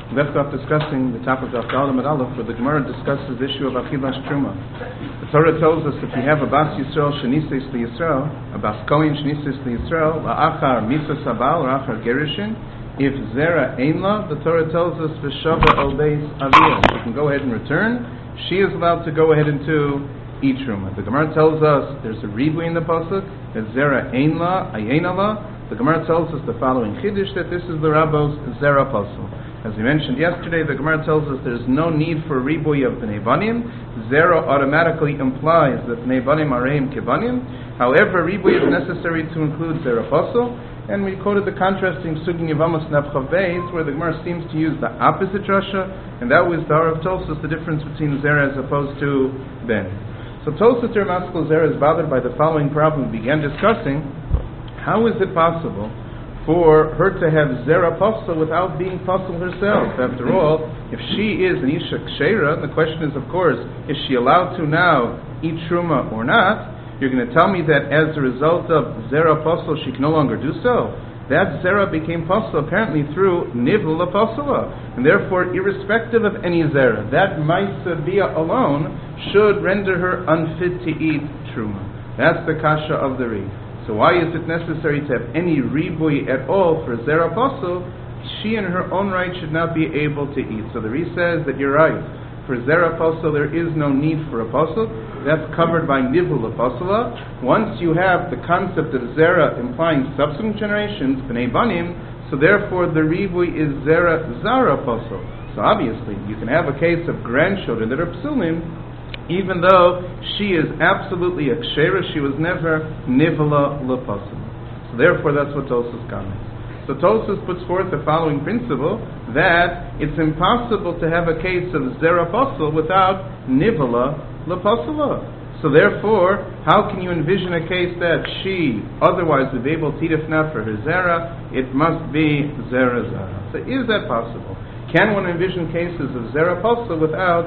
left off discussing the top of Daf Dalet Aleph, where the Gemara discusses the issue of Achilas Truma. The Torah tells us if you have a Bas Yisrael Shenises LiYisrael, a Bas Kohen Shenises LiYisrael, La'achar Misas Habal, La'achar Gerushin, if Zera Einla, the Torah tells us V'shava El Beis Aviyah, she can go ahead and return. She is allowed to go ahead into eat Truma. The Gemara tells us there's a ribui in the pasuk, that Zera Einla, Ayenala. The Gemara tells us the following Chiddush, that this is the Rabbo's Zera Pasul. As we mentioned yesterday, the Gemara tells us there's no need for a ribui of Bnei Banim. Zera automatically implies that Bnei Banim are Reim Kebanim. However, ribui is necessary to include Zera Pasul. And we quoted the contrasting Sugin Yevamos Navchav Beis, where the Gemara seems to use the opposite Rasha, and that was the Harav Tosfos, the difference between Zera as opposed to Ben. So Tosfos Maskal Zera is bothered by the following problem we began discussing. How is it possible for her to have Zera Pasul without being Pasul herself? After all, if she is an Isha Kshera, the question is, of course, is she allowed to now eat Truma or not? You're going to tell me that as a result of Zera Pasul, she can no longer do so. That Zera became Pasul apparently through Nivla Pasula. And therefore, irrespective of any Zera, that Maisa Bia alone should render her unfit to eat Truma. That's the Kasha of the Ri. So why is it necessary to have any ribui at all for Zera Pasul? She in her own right should not be able to eat. So the Ri says that you're right. For Zera Pasul there is no need for a Pasul. That's covered by Nivula Pasula. Once you have the concept of Zera implying subsequent generations, Bnei Banim, so therefore the ribui is Zera Zara Pasul. So obviously you can have a case of grandchildren that are Psulim, even though she is absolutely a Kshera, she was never Nivula Pasul. So therefore that's what Tosfos comments. So Tosfos puts forth the following principle, that it's impossible to have a case of Zera Pasul without Nivula Pasula. So therefore, how can you envision a case that she otherwise would be able to eat if not for her Zera? It must be Zera Zara. So is that possible? Can one envision cases of Zera Pasul without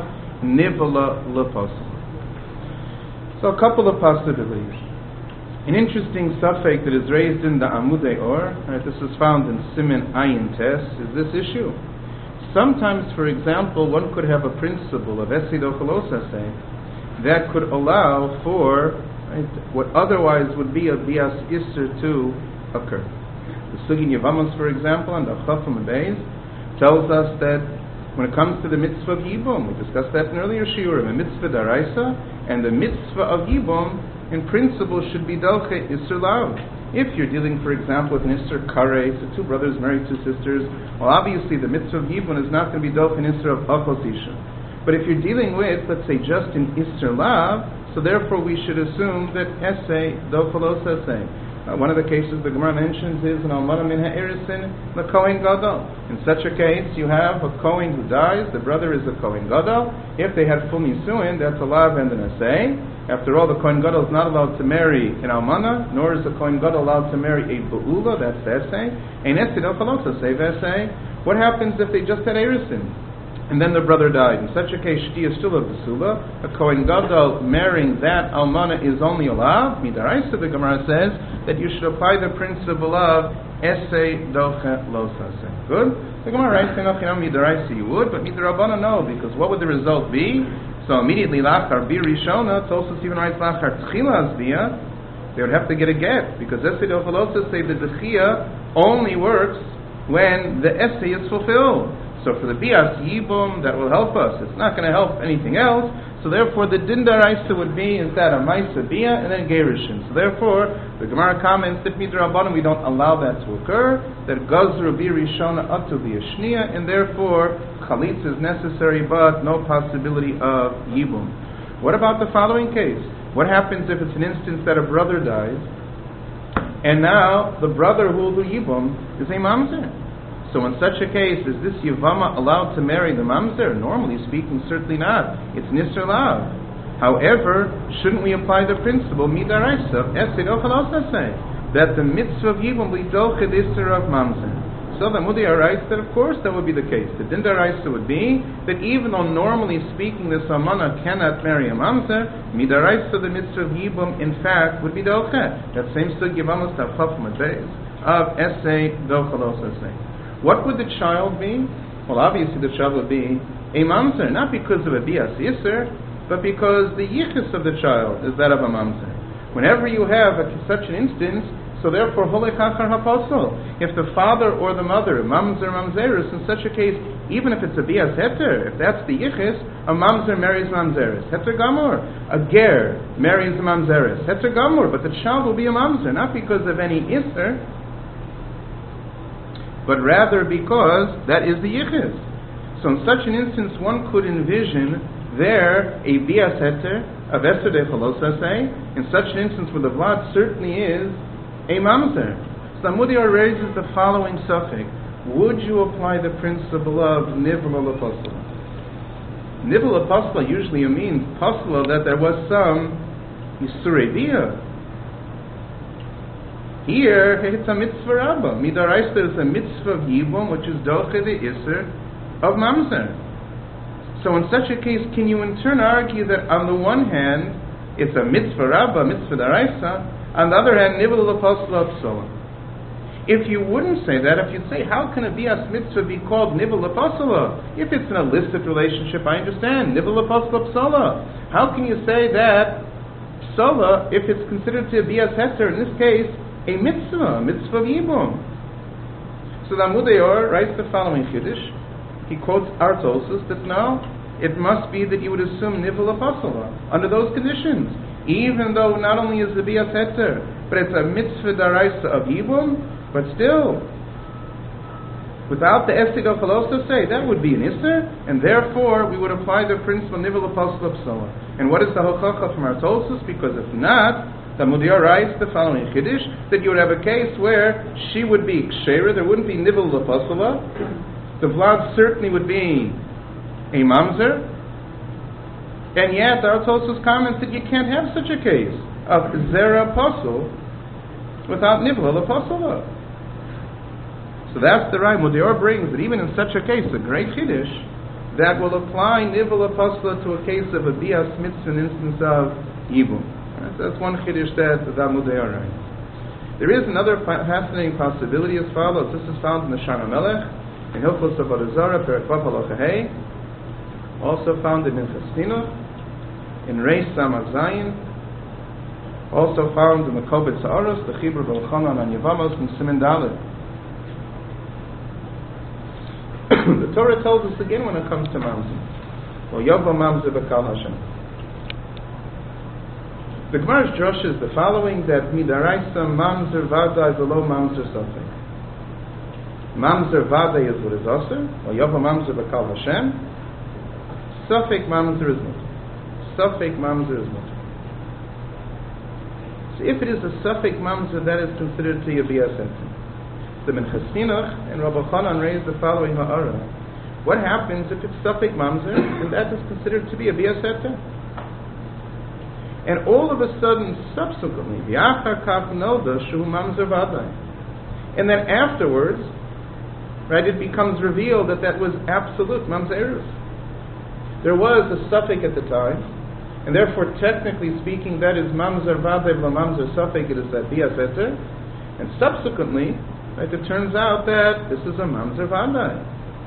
Nivula Pasula? So a couple of possibilities. An interesting suffix that is raised in the Amudei Or, this is found in Siman Ayin Tes, is this issue. Sometimes, for example, one could have a principle of Esid Ocholosase that could allow for what otherwise would be a Bias Isser to occur. The Sugin Yevamos, for example, and the Chafam Beis tells us that when it comes to the mitzvah of Yibum, we discussed that in earlier shiurim, a mitzvah daraisa, and the mitzvah of Yibum, in principle, should be Dalche Isser Lav. If you're dealing, for example, with an Isser Karei, so two brothers married two sisters, well, obviously the mitzvah of Yibum is not going to be Dalche Isser of Achos Isha. But if you're dealing with, let's say, just an Isser Lav, so therefore we should assume that Essay, Dochalos Essay. One of the cases the Gemara mentions is an Almana Min Ha'erisin, the Kohen Gadol. In such a case, you have a Kohen who dies, the brother is a Kohen Gadol. If they had full Nisuin, that's a Lav and an Essay. After all, the Kohen Gadol is not allowed to marry an Almana, nor is the Kohen Gadol allowed to marry a Be'ula, that's the Essay. Ein Essay, Dochalos Essay, Essay. What happens if they just had Erisin? And then the brother died. In such a case, Shti is still a Basula. A Kohen Gadol marrying that Almana is only a Lav. Midaraisa, the Gemara says that you should apply the principle of Essay Doche Losase. Good? The Gemara writes, Midaraisa you would, but Midarabana no, because what would the result be? So immediately, Lachar Bir Rishona, Tosfos even writes Lachar Tchila Azbiyah, they would have to get a get, because Essay Doche Losase, the Dechia only works when the Essay is fulfilled. So for the Bias Yibum, that will help us. It's not going to help anything else. So therefore, the Din Daraisa would be instead a Maisa Bia and then Gerushin. So therefore, the Gemara comments that Midrabanan we don't allow that to occur. That Gazru Bi Rishona Atu Bi Shniya, and therefore Chalitz is necessary, but no possibility of Yibum. What about the following case? What happens if it's an instance that a brother dies, and now the brother who will do Yibum is a Mamzer? So in such a case, is this Yavama allowed to marry the Mamzer? Normally speaking, certainly not. It's Nisr Lav. However, shouldn't we apply the principle, Midaraisa, Esid Ochalosase, that the mitzvah of Yibum will be Dolchet Isser of Mamzer? So the Mudiyah writes that of course that would be the case. The Dindaraisa would be that even though normally speaking this Amana cannot marry a Mamzer, Midaraisa, the mitzvah of Yibum, in fact, would be Dolchet. That same Sug Yavamos Tavchaf Madbeis of Essay Dolchalosase. What would the child be? Well, obviously the child would be a mamzer, not because of a bias yisr, but because the yichus of the child is that of a mamzer. Whenever you have such an instance, so therefore holekachar haposel. If the father or the mother, mamzer, mamzerus, in such a case, even if it's a bias heter, if that's the yichus, a mamzer marries mamzerus. Heter gamor. A ger marries a mamzerus. Heter gamor. But the child will be a mamzer, not because of any isser, but rather because that is the yichus. So in such an instance, one could envision there a bias heter, a veser de chalosa say, in such an instance where the vlad certainly is a mamzer. So Amudior raises the following suffix. Would you apply the principle of nivla l'posla? Nivla l'posla usually means posla that there was some yisurei bia. Here, it's a mitzvah rabba. Midaraisa is a mitzvah of yibum, which is doche the iser of mamzer. So in such a case, can you in turn argue that on the one hand, it's a mitzvah rabba, mitzvah daraisa, on the other hand, nivla l'posla psola? If you wouldn't say that, if you'd say, how can a bias mitzvah be called nivla l'posla? If it's an illicit relationship, I understand, nivla l'posla psola. How can you say that psola, if it's considered to be a bias heter, in this case, a mitzvah of yibum? So the Amudeor writes the following chiddush. He quotes Artosus that no, it must be that you would assume nivla l'posla under those conditions, even though not only is the bias heter, but it's a mitzvah daraisa of yibum, but still, without the estig of chalosa say, that would be an isser, and therefore we would apply the principle nivla l'posla psola. And what is the hochacha from Artosus? Because if not, the Mudior writes the following chiddush, that you would have a case where she would be ksheira, there wouldn't be nivla l'posla, the vlad certainly would be a mamzer, and yet the Artosus comments that you can't have such a case of zera posel without nivla l'posla. So that's the right. Mudior brings that even in such a case, a great chiddush, that will apply nivla l'posla to a case of a bias mitzvah, an instance of yibum. That's one chiddush that the Mudior writes. There is another fascinating possibility as follows. This is found in the Shana Melech, in Hilchos Avodah Zarah, Perek Vav Halacha Hey, also found in Minchas Chinuch, in Reis Samach Zayin, also found in the Kobetz Ha'aros, the Chibur B'Elchanan and Yevamos, and Siman Dalet. The Torah tells us again when it comes to mamzer. Well, Yovo mamzer b'kal Hashem. The Gemara's drush is the following, that midaraisa mamzer vada is a low mamzer safek. Mamzer vada is what is aser, or Yovo mamzer b'kal Hashem. Safek mamzer is mutter. Safek mamzer is mutter. So if it is a safek mamzer, that is considered to be a bias heter. The Minchas Chinuch and Rabbi Chanan raised the following ha'ara. What happens if it's safek mamzer, and that is considered to be a bias heter? And all of a sudden, subsequently, v'achar kach noda shu mamzer vaday, and then afterwards, right, it becomes revealed that that was absolute mamzerus. There was a safek at the time, and therefore, technically speaking, that is mamzer vaday v'la mamzer safek. It is that bias heter, and subsequently, right, it turns out that this is a mamzer vaday.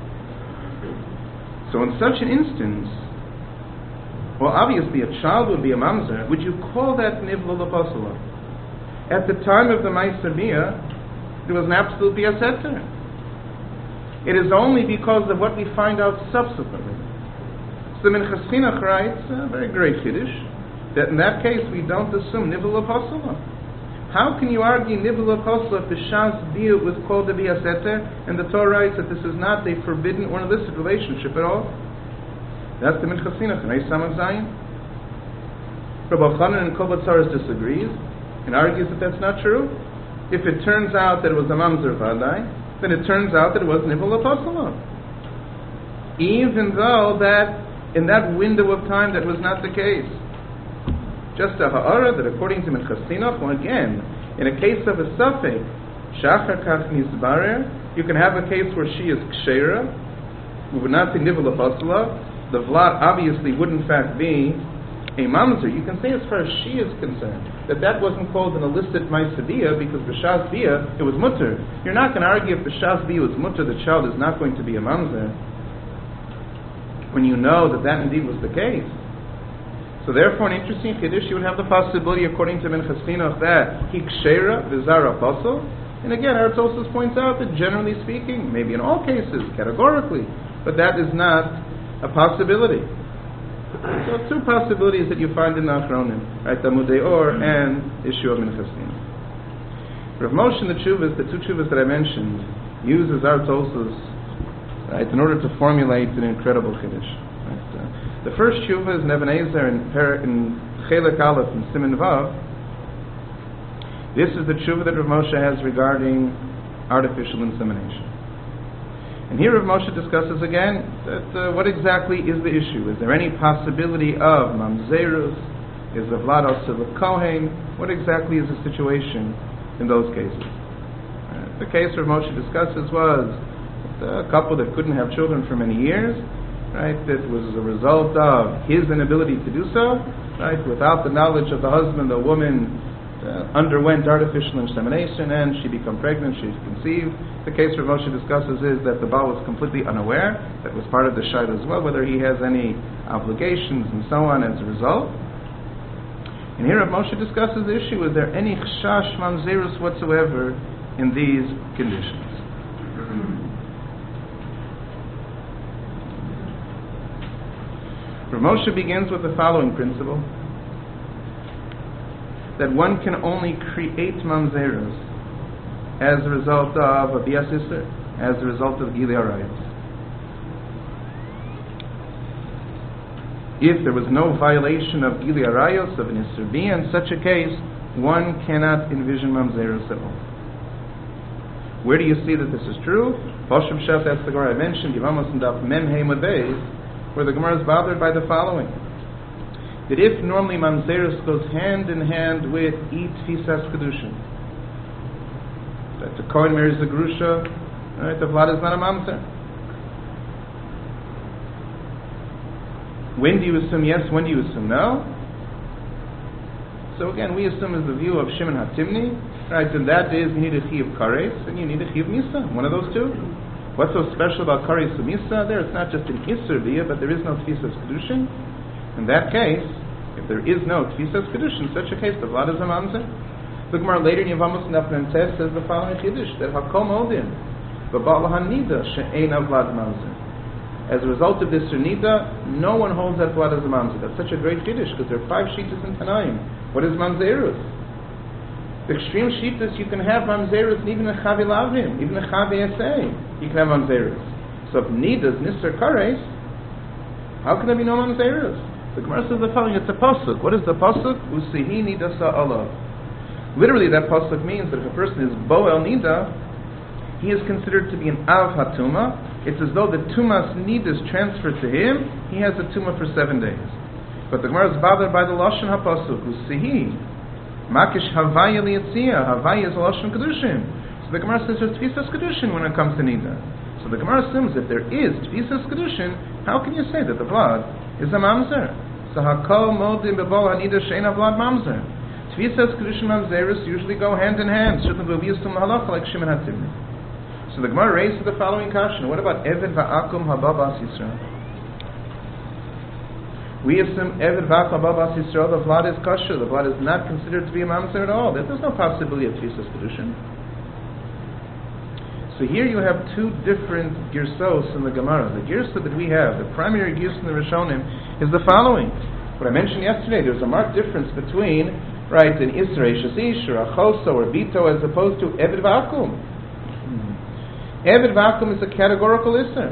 So in such an instance, well, obviously a child would be a mamzer. Would you call that nivla l'posla? At the time of the Ma'aser Bia, there was an absolute bias heter. It is only because of what we find out subsequently. So the Minchas Chinuch writes, a very great chiddush, that in that case we don't assume nivla l'posla. How can you argue nivla l'posla if the shas bia was called a bias heter, and the Torah writes that this is not a forbidden or illicit relationship at all? That's the Minchas Chinuch in Reis Samach Zayin. Rabbi Chanan and Kol Batzaros disagrees and argues that that's not true. If it turns out that it was a mamzer vaday, then it turns out that it was nivla l'posla, even though that in that window of time that was not the case. Just a ha'ara that according to Minchas Chinuch, well again, in a case of a safek, shachar kach nizbarer, you can have a case where she is ksheira, we would not say nivla l'posla, the vlad obviously would in fact be a mamzer, you can say as far as she is concerned, that wasn't called an illicit ma'aseh bia because b'shas bia it was mutter. You're not going to argue if b'shas bia was mutter, the child is not going to be a mamzer, when you know that indeed was the case. So therefore, an interesting kiddush, you would have the possibility, according to Minchas Chinuch, that he kshera v'zara apostle. And again, Artosis points out that generally speaking, maybe in all cases, categorically, but that is not a possibility. So two possibilities that you find in the Achronim, right? Talmudei Or and issue of Minchas Chinuch. Rav Moshe and the two tshuvas that I mentioned, uses Artosis, right, in order to formulate an incredible chiddush. Right? The first tshuva is in Even Ezer in Chelek Aleph in Siman Vav. This is the tshuva that Rav Moshe has regarding artificial insemination. And here Rav Moshe discusses again that what exactly is the issue? Is there any possibility of mamzerus? Is the vlad also the kohen? What exactly is the situation in those cases? The case Rav Moshe discusses was a couple that couldn't have children for many years, right? That was a result of his inability to do so, right? Without the knowledge of the husband, the woman underwent artificial insemination and she became pregnant, she conceived. The case Rav Moshe discusses is that the Baal was completely unaware. That was part of the shayla as well, whether he has any obligations and so on as a result. And here Rav Moshe discusses the issue: is there any chashash mamzerus whatsoever in these conditions? Rav Moshe begins with the following principle: that one can only create mamzerus as a result of a bias isser, as a result of gilui arayos. If there was no violation of gilui arayos, of an isser bia, in such a case, one cannot envision mamzerus at all. Where do you see that this is true? Poshem Shef, that's the Gemara I mentioned, Yevamos and Daf Mem Hey Beis, where the Gemara is bothered by the following: that if normally mamzerus goes hand in hand with tfisas kedushin, that the kohen marries the grusha, right, the vlad is not a mamzer. When do you assume yes? When do you assume no? So again, we assume is the view of Shimon HaTimni, right? And that is you need a chi of kares and you need a chi of misa, one of those two. What's so special about kares and misa? There, it's not just an isser via, but there is no tfisas kedushin. In that case, if there is no tfisas kedushin, in such a case, the vlad is a mamzer. The Gemara later in Yevamos and Daf Mem Tes says the following kiddush: that hakom odin v'bal hanida she'ein vlad mamzer. As a result of this nida, no one holds that vlad as a mamzer. That's such a great kiddush because there are 5 shittas in Tanaim. What is mamzerus? The extreme shittas, you can have mamzerus, and even a chavi lavim, even a chavi esay, you can have mamzerus. So if nida is nisr kares, how can there be no mamzerus? The Gemara says the following: it's a pasuk. What is the pasuk? Usihi nidasa Allah. Literally, that pasuk means that if a person is boel nida, he is considered to be an av hatuma. It's as though the tumas nida is transferred to him. He has a tuma for 7 days. But the Gemara is bothered by the lashon hapasuk usihi makish havaya liyatzia. Havaya is a lashon kedushin. So the Gemara says there's tfisas kedushin when it comes to nida. So the Gemara assumes if there is tfisas kedushin, how can you say that the blood is a mamzer? So hakol modim bebol hanida she'ein vlad mamzer. Tfisas kedushin mamzerus usually go hand in hand. Certainly will be used to halacha like Shimon HaTimni. So the Gemara raises the following question: what about Eved va'akum hababas Yisrael? We assume Eved va'akum hababas Yisrael, the vlad is kosher. The vlad is not considered to be a mamzer at all. There's no possibility of tfisas kedushin. So here you have 2 different girsos in the Gemara. The girsa that we have, the primary girsa in the Rishonim, is the following. What I mentioned yesterday, there's a marked difference between, right, an Isra Shasish or a Choso or Bito as opposed to Eved V'akum. Eved V'akum is a categorical Isra.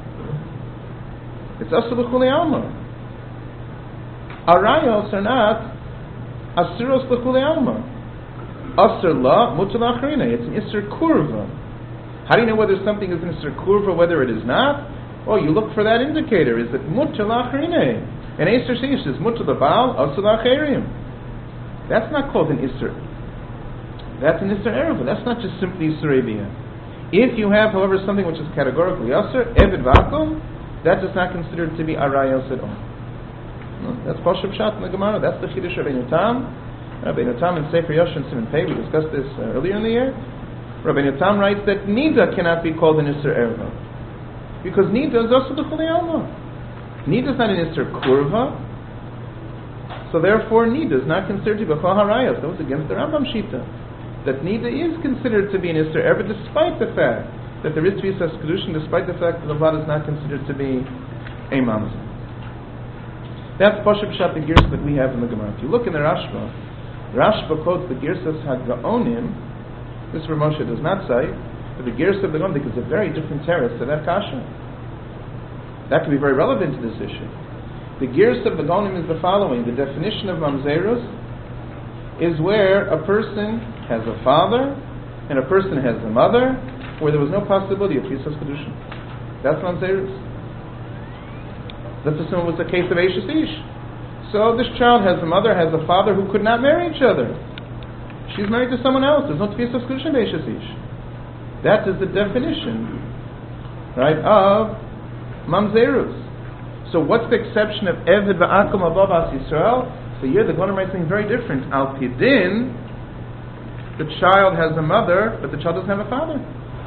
It's Asur L'chulei Alma. Arayos are not Asuros L'chulei Alma. Asur La Mutar L'Acharina. It's an Isra Kurva. How do you know whether something is an Isra Kurva, whether it is not? Oh, you look for that indicator. Is it Mutar L'Acharina? An Isra Sheish is Mutar L'Baal, Asur L'Acharim. That's not called an Isra. That's an Isra Ereva. That's not just simply Isra Evia. If you have, however, something which is categorically Asr, Eved V'akum, that is not considered to be Arayos at all. No, that's Pashup Pshat in the Gemara. That's the Chiddush of Rabbeinu Tam. Rabbeinu Tam in Sefer Yoshin Siman Pei, we discussed this earlier in the year. Rabbeinu Tam writes that Nida cannot be called an Isser Erva. Because Nida is also the Chulei Alma. Nida is not an Isser Kurva. So therefore Nida is not considered to be B'chol Harayos. That was against the Rambam Shita. That Nida is considered to be an Isser Erva despite the fact that there is Tvisas Kedushin, despite the fact that the blood is not considered to be a Mamzer. That's Pashup Pshat, the Girs that we have in the Gemara. If you look in the Rashba quotes the Girsas HaGaonim. This Ramosha does not say, but the Girs of the Gaonim gives a very different terrace to that Kasha. That could be very relevant to this issue. The Girs of the Gaonim is the following. The definition of Mamzerus is where a person has a father and a person has a mother, where there was no possibility of Tvisas Kedushin. That's Mamzerus. Let's assume it was the case of Eishes Ish. So this child has a mother, has a father who could not marry each other. She's married to someone else. There's no Tvisas Kedushin Eishes Ish. That is the definition, right, of Mamzerus. So what's the exception of Eved Va'akum Above As Yisrael? So here the Gemara writes something very different. Al Pidin, the child has a mother, but the child doesn't have a father.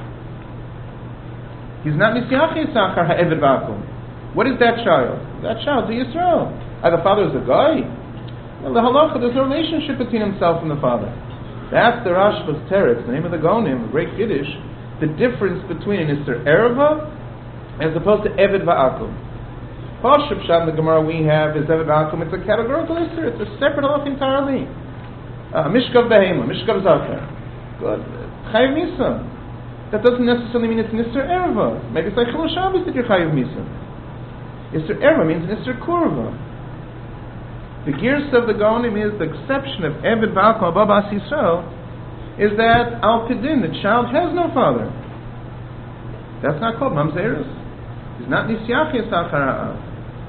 He's not Nisyachi Sachar HaEved Va'akum. What is that child? That child's a Yisrael. The father is a guy. Well, the halacha, there's no relationship between himself and the father. That's the Rashba's Teretz, the name of the Gaonim, the great Kiddush, the difference between an Isser Erva as opposed to Eved Va'akum. Pashup Pshat in the Gemara we have is Eved Va'akum. It's a categorical Isser. It's a separate halacha entirely. Mishkav Behema, Mishkav Zachar. Good. Chayiv Misa. That doesn't necessarily mean it's an Isser Erva. Maybe it's like Chilul Shabbos that you're Chayiv Misa. Isser Erva means an Isser Kurva. The Girs of the Gaonim is the exception of Eved Va'akum Above As Yisrael is that Al Pidin, the child has no father. That's not called Mamzerus. He's not Nisyachi Sachar.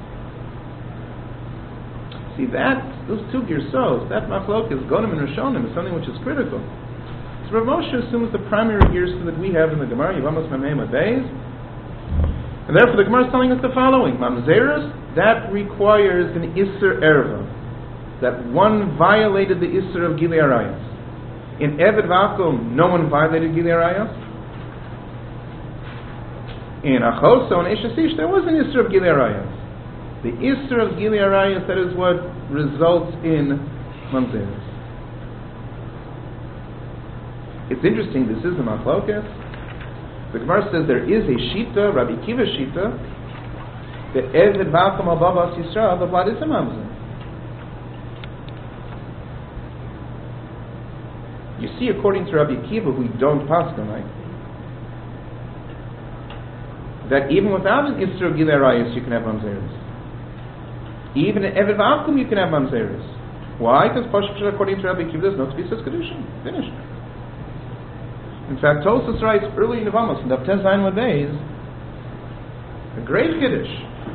See that, those two Girsos, that Machlokes, Gaonim and Rishonim, is something which is critical. So Rav Moshe assumes the primary Girsa that we have in the Gemara, Yevamos Mamei Beis, and therefore the Gemara is telling us the following: Mamzerus, that requires an Isser Erva, that one violated the Isser of Gilei Arayos. In Eved Va'akum, no one violated Gilei Arayos. In Achoso and Eishes Ish, there was an Isser of Gilei Arayos. The Isser of Gilei Arayos, that is what results in Mamzerus. It's interesting, this is the Machlokes. The Gemara says there is a Shita, Rabbi Kiva Shita, that Eved Va'akum Above As Yisrael, the blood is a Mamzer. You see, according to Rabbi Kiva, we don't pass them, right? That even without an Isser of Gilei Arayos, you can have Mamzerus. Even in Eved Va'akum, you can have Mamzerus. Why? Because according to Rabbi Kiva, there's no Tvisas Kedushin. Finished. In fact, Tosfos writes early in Yevamos, in the Tez Zayin Days, a great Kiddush.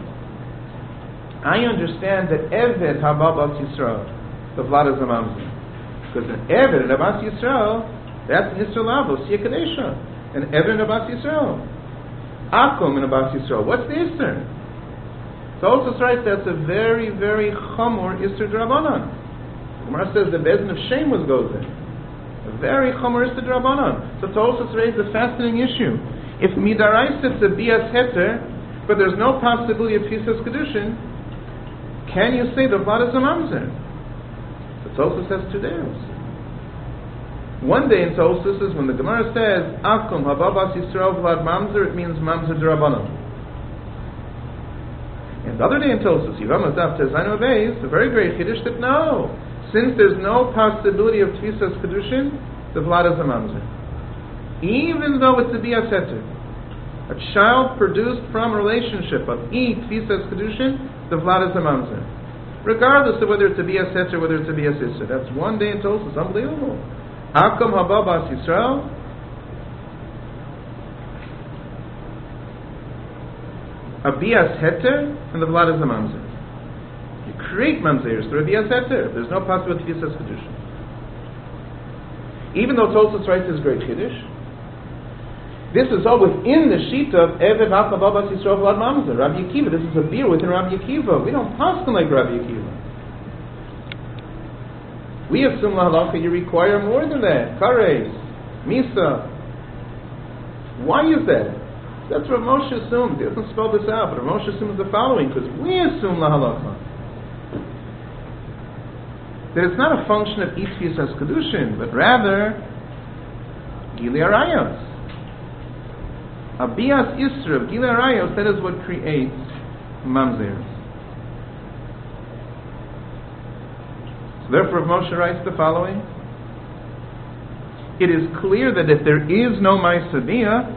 I understand that Eved Habab As Yisrael, the Vlad is a Mamzer. Because an Eved and Abbas Yisrael, that's Nisr Lavos, Yekadesha. An Eved and Abbas Yisrael. Akum and Abbas Yisrael. What's the Isser? Tosfos writes that's a very, very Chamor Isser D'Rabbanan. The Gemara says the Bezin of Shem was goes in. A very Chomer Isser D'Rabbanan. So Tosfos raised a fascinating issue. If Midarais it's a Bias Heter, but there's no possibility of Tvisas Kedushin, can you say the blood is a Mamzer? So Tosfos has two days. One day in Tosfos is when the Gemara says Akum Hababas Yisrael Vlad Mamzer, it means Mamzer D'Rabbanan. And the other day in Tosfos, Yevamos Daf Tez Zayin Beis, a very great Kiddush that no, since there's no possibility of Tvisas Kedushin, the Vlad is a Mamzer. Even though it's a Bias Heter, a child produced from a relationship of Tvisas Kedushin, the Vlad is a Mamzer. Regardless of whether it's a Bias Heter or whether it's a Bias Isser. That's one day in Tosfos, unbelievable. Akum Hababas Yisrael, a Bias Heter, and the Vlad is a Mamzer. You create Mamzeres through a Bias Heter. There's no possibility of Tvisas Kedushin. Even though Tosfos writes this great Kiddush, This is all within the sheet of Eved Hakal Babas Yisrael Vlad Mamzer, Rabbi Akiva. This is a beer within Rabbi Akiva. We don't pass like Rabbi Akiva. We assume lahalacha you require more than that. Kares, Misa. Why is that? That's what Moshe assumed. He doesn't spell this out, but Moshe assumes the following, because we assume lahalacha that it's not a function of Itfius as Kedushin, but rather Gili Arayos. Abiyas Isra of Gili Arayos, that is what creates Mamzeres. So therefore, Moshe writes the following: it is clear that if there is no Maisaviyah,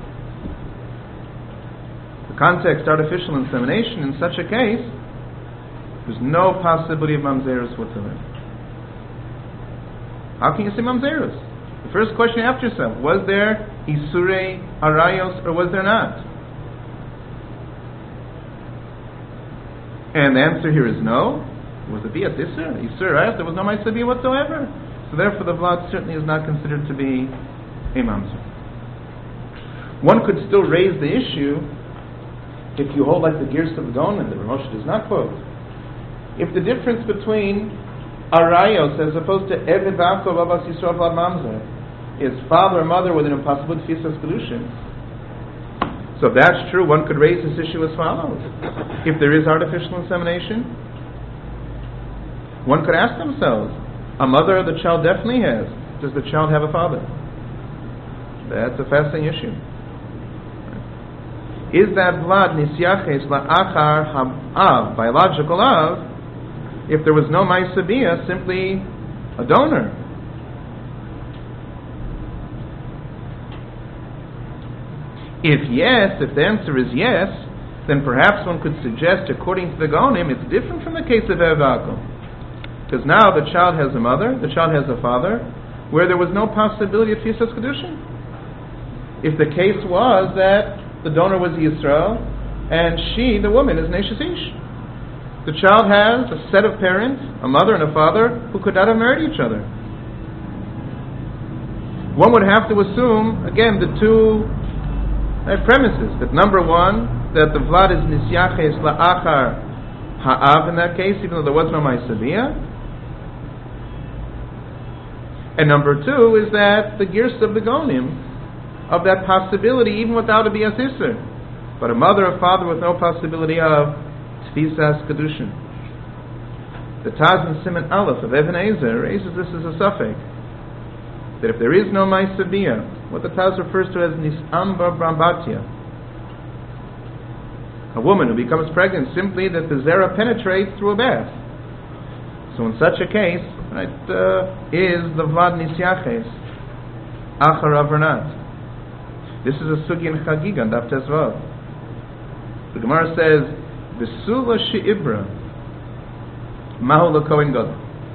the context artificial insemination, in such a case, there's no possibility of Mamzeres whatsoever. How can you say Mamzeres? The first question you ask yourself, was there Isurei Arayos or was there not? And the answer here is no. Was it Bias Isur? Isur Arayos, there was no Maisaviyah whatsoever. So therefore the Vlad certainly is not considered to be a Mamzer. One could still raise the issue if you hold like the Girs of Gonen that Rav Moshe does not quote. If the difference between Arayos as opposed to Eved V'Akol Babas Yisrael Vlad Mamzer is father or mother with an impossible Tfisas Kedushin. So if that's true, one could raise this issue as follows. If there is artificial insemination, one could ask themselves, a mother the child definitely has. Does the child have a father? That's a fascinating issue. Is that Vlad Nisyaches La'achar Ha'av, biological Av, if there was no Maisaviyah, simply a donor? If yes, if the answer is yes, then perhaps one could suggest, according to the Gaonim, it's different from the case of Eved V'Akol. Because now the child has a mother, the child has a father, where there was no possibility of Tfisas Kedushin. If the case was that the donor was Yisrael, and she, the woman, is Neishes Ish. The child has a set of parents, a mother and a father, who could not have married each other. One would have to assume, again, the two premises. That number one, that the Vlad is Nisyaches La'achar Ha'av in that case, even though there was no Maisaviyah. And number two is that the Girs of the Gonim, of that possibility, even without a Bias Isser. But a mother or father with no possibility of Tfisas Kedushin. The Taz and Siman Aleph of Even Ezer raises this as a suffix, that if there is no Maisaviyah, what the Taz refers to as Nis'amba Brambatya, a woman who becomes pregnant simply that the Zera penetrates through a bath. So in such a case, right, is the Vlad Nisyaches Acharav or not? This is a sugi in Chagiga, Daf Tezvav. The Gemara says, "Besula she'ibra, mahu l'kohen gadol."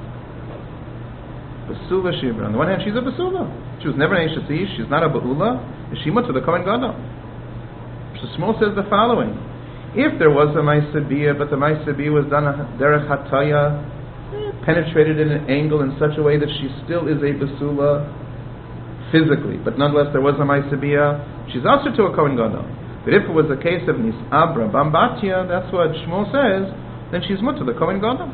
Besula she'ibra. On the one hand, she's a besula. She was never an Eishes Ish. She's not a beula. Is she mutter the kohen gadol? So Shmuel says the following: if there was a Maisaviyah, but the Maisaviyah was done derech hataya, penetrated in an angle in such a way that she still is a besula physically, but nonetheless there was a Maisaviyah, she's also to a Kohen Gadol. But if it was a case of Nis'abra Bambatya, that's what Shmuel says, then she's mutter the Kohen Gadol.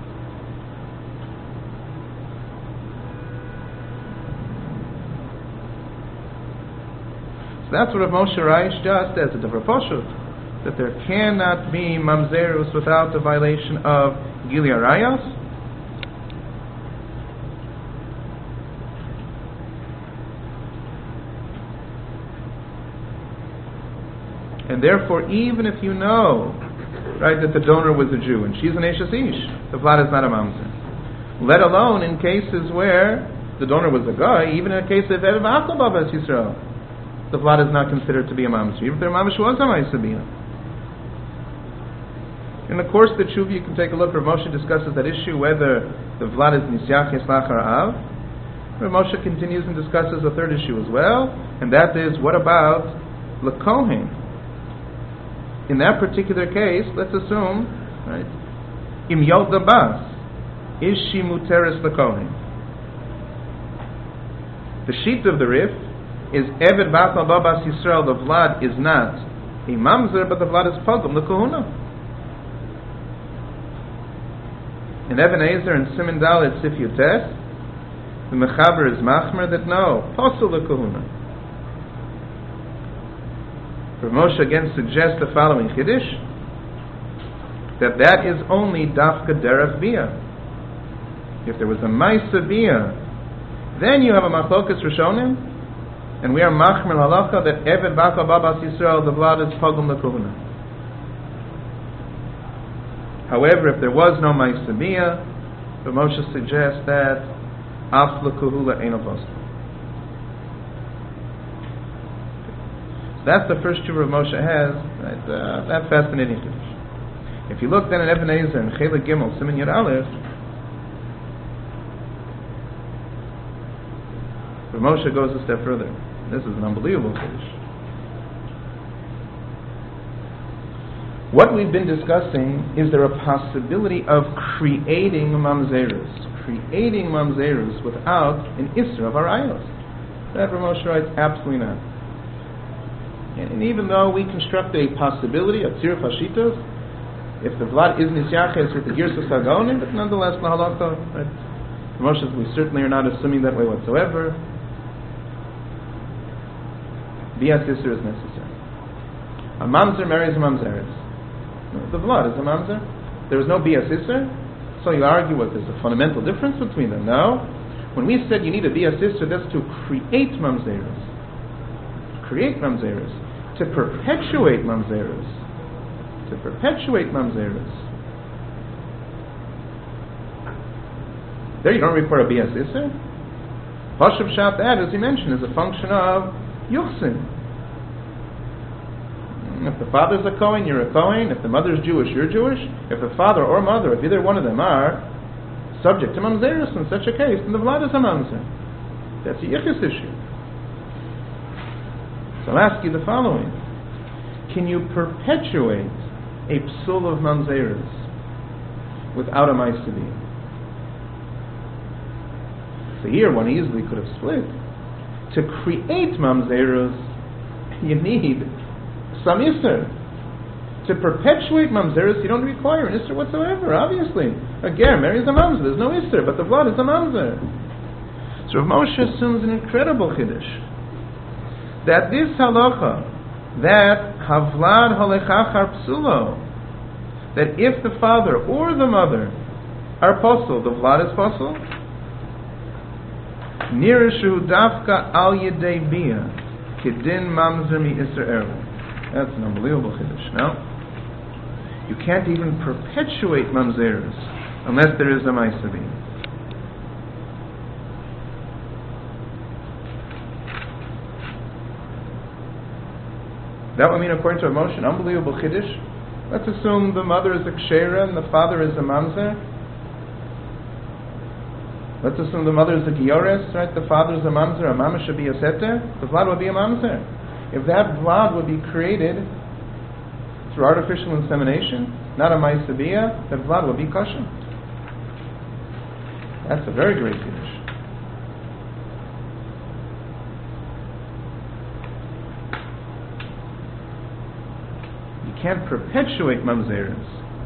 So that's what Rav Moshe writes just as a Devar Poshut, that there cannot be Mamzerus without the violation of Gili Arayos. And therefore, even if you know, right, that the donor was a Jew and she's an Eishes Ish, the Vlad is not a Mamzer. Let alone in cases where the donor was a guy, even in a case of Eved V'Akol Babas Yisrael, the Vlad is not considered to be a Mamzer, even if their Mamash was a Maisaviyah. In the course of the Tshuva, you can take a look. Rav Moshe discusses that issue, whether the Vlad is Nisyaches La'achar Av. Rav Moshe continues and discusses a third issue as well, and that is, what about L'Kohen? In that particular case, let's assume, right, Im Yolda Bas, is she Muteres L'Kohen? The sheet of the Rif is Eved Bachal Babas Yisrael, the Vlad is not a mamzer, but the Vlad is Pogum, the Kahuna. In Even Ezer and Siman Dalet Sif Yutes, the Mechaber is Machmer that no, Posel the Kahuna. Rav Moshe again suggests the following Chiddush, that is only Dafka Derech Bia. If there was a Maisa Bia, then you have a Machlokas Rishonim, and we are Machmer Halacha that Eved Bachal Babas Yisrael, the Vlad is Pogum the Kahuna. However, if there was no Maisa Bia, Rav Moshe suggests that Af L'Kuhula Ein Apostle. That's the first tshuva Moshe has. Right? That's fascinating. If you look then at Even Ezer and Chelik Gimel, Siman Yud Aleph, Moshe goes a step further. This is an unbelievable chiddush. What we've been discussing, is there a possibility of creating mamzerus without an isra of arayos? That Rav Moshe writes, absolutely not. And even though we construct a possibility of tziruf hashitos, if the vlad is nisyaches with the girsas hagonim, but nonetheless lahalakha, right? Moshe says we certainly are not assuming that way whatsoever. Bias isra is necessary. A mamzer marries a mamzeres. The vlad is a mamzer. There is no bias isra. So you argue what there's a fundamental difference between them. No. When we said you need a bias isra, that's to create mamzeres. Create mamzeres. To perpetuate mamzeres. There you don't require a bias isser. Pashup Shat, that, as he mentioned, is a function of yuchsin. If the father's a Kohen, you're a Kohen. If the mother's Jewish, you're Jewish. If the father or mother, if either one of them are subject to mamzeres in such a case, then the vlad is a mamzer. That's a yichus issue. So I'll ask you the following. Can you perpetuate a psul of mamzeres without a ma'aseh? So here one easily could have split. To create mamzeres, you need some isser. To perpetuate mamzeres, you don't require an isser whatsoever, obviously. A ger marries a mamzer, there's no isser, but the blood is a mamzer. So Rav Moshe assumes an incredible chiddush, that this halacha, that havlad halechachar psulo, that if the father or the mother are posel, the vlad is posel. Nirishu dafka al yedei bia kedin mamzer mi iser erla. That's an unbelievable chiddush. No, you can't even perpetuate mamzeres unless there is a ma'aseh bia. That would mean, according to a motion, unbelievable chiddush. Let's assume the mother is a kshera and the father is a mamzer. Let's assume the mother is a giores, right? The father is a mamzer, a mama should be a seter. The vlad would be a mamzer. If that vlad would be created through artificial insemination, not a ma'aseh bia, that vlad would be kosher. That's a very great chiddush. Can't perpetuate mamzeres.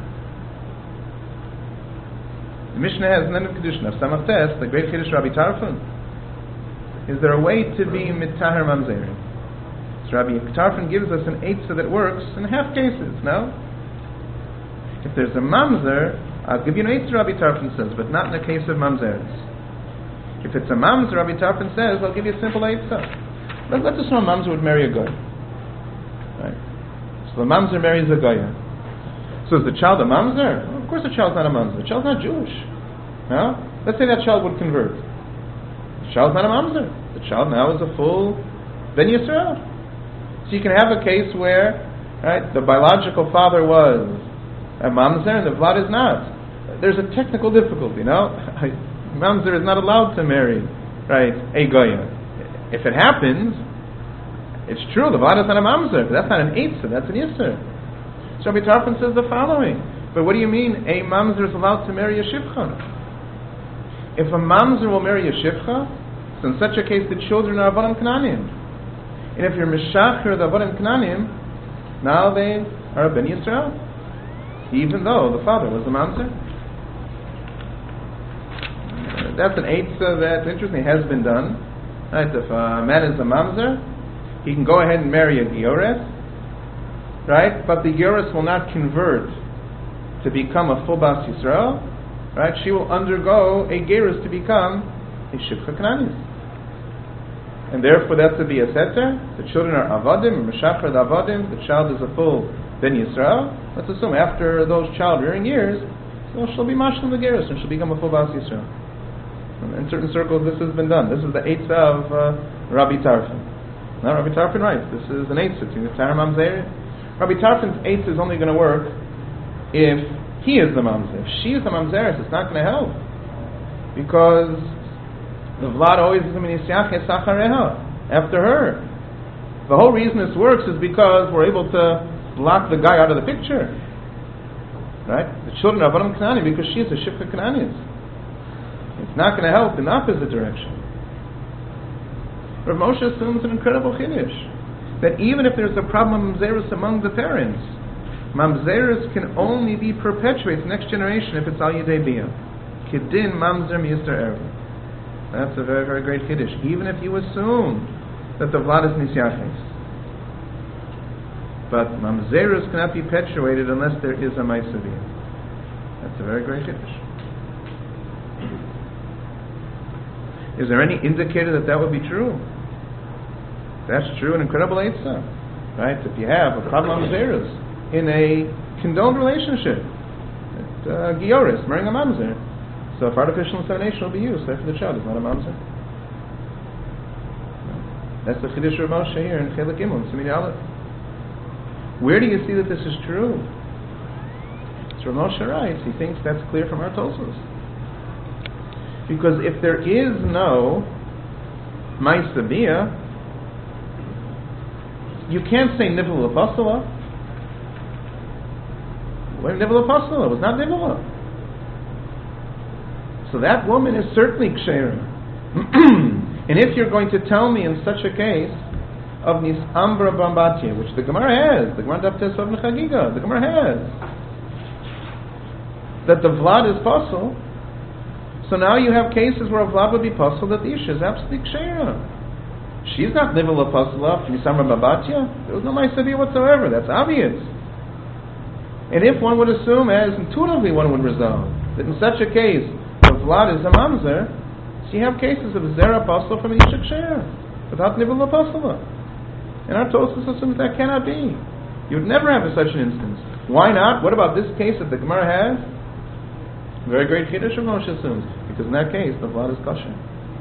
The Mishnah has an end of Kedushin of Samachtes, the great Chiddush Rabbi Tarfon. Is there a way to be mitaher mamzerim? So Rabbi Tarfon gives us an eitzah that works in half cases. No, if there's a mamzer, I'll give you an eitzah, Rabbi Tarfon says, but not in the case of mamzeres. If it's a mamzer, Rabbi Tarfon says, I'll give you a simple eitzah. Let's assume a mamzer would marry a guy. Right. So the mamzer marries a goya. So is the child a mamzer? Well, of course the child's not a mamzer. The child's not Jewish. No? Let's say that child would convert. The child's not a mamzer. The child now is a full Ben Yisrael. So you can have a case where, right, the biological father was a mamzer and the vlad is not. There's a technical difficulty, no? Mamzer is not allowed to marry, right, a goya. If it happens, it's true, the vlad is not a mamzer, but that's not an eitzah, that's an yisser. So Rabbi Tarfon says the following, but what do you mean a mamzer is allowed to marry a shivcha? If a mamzer will marry a shivcha, so in such a case the children are Avanim Kananim. And if you're Meshacher the Avodim Kananim, now they are Ben Yisrael, even though the father was a Mamzer. That's an eitzah that's interesting, has been done. Right? If a man is a Mamzer, he can go ahead and marry a Giores, right? But the Giores will not convert to become a full Bas Yisrael, right? She will undergo a Gerus to become a Shifcha Kananis. And therefore that's to be a setter. The children are Avadim, Meshacher the Avadim, the child is a full Ben Yisrael. Let's assume after those child-rearing years, so she'll be Mashlim the Gerus and she'll become a full Bas Yisrael. In certain circles this has been done. This is the eitzah of Rabbi Tarfon. Now Rabbi Tarfon writes, this is an eitzah to the Tar Mamzer. Rabbi Tarfon's eitzah is only going to work if he is the Mamzer. If she is the Mamzeres, it's not going to help. Because the Vlad always is after her. The whole reason this works is because we're able to block the guy out of the picture. Right? The children of Adam Kanani, because she is a Shifcha Kananis. It's not going to help in the opposite direction. Rav Moshe assumes an incredible chiddush, that even if there's a problem of mamzerus among the parents, mamzerus can only be perpetuated to the next generation if it's al yedei bia. Kedin mamzer miyister erva. That's a very, very great chiddush. Even if you assume that the vlad is nisyaches, but mamzerus cannot be perpetuated unless there is a ma'aseh bia. That's a very great chiddush. Is there any indicator that would be true? That's true, an incredible eitzah, right? If you have a problem mamzerus in a condoned relationship, Gioris, marrying a mamzer, so if artificial insemination will be used, therefore the child is not a mamzer. That's the Chiddush of Moshe here in Chelik Gimel, Simini Aleph. Where do you see that this is true? So Moshe writes, he thinks that's clear from our Tosfos. Because if there is no ma'aseh bia, you can't say Nivul Apostala. When Nivul Apostala was not Nivula. So that woman is certainly Kshera. And if you're going to tell me in such a case of Nisambra Bambatya, which the Gemara has, the Gemara Daftes of Nechagiga, the Gemara has, that the Vlad is possible, so now you have cases where a Vlad would be possible that the Isha is absolutely Kshera. She's not Nivul Apostala from Nisambra Bambatya. There was no ma'aseh bia whatsoever. That's obvious. And if one would assume, as intuitively one would resolve, that in such a case, the Vlad is a mamzer, so you have cases of Zera Apostle from an Isha Kshera, without Nivul Apostala. And our Tosfos assumes that cannot be. You would never have such an instance. Why not? What about this case that the Gemara has? Very great Chiddush of Moshe assumes, because in that case, the Vlad is kosher.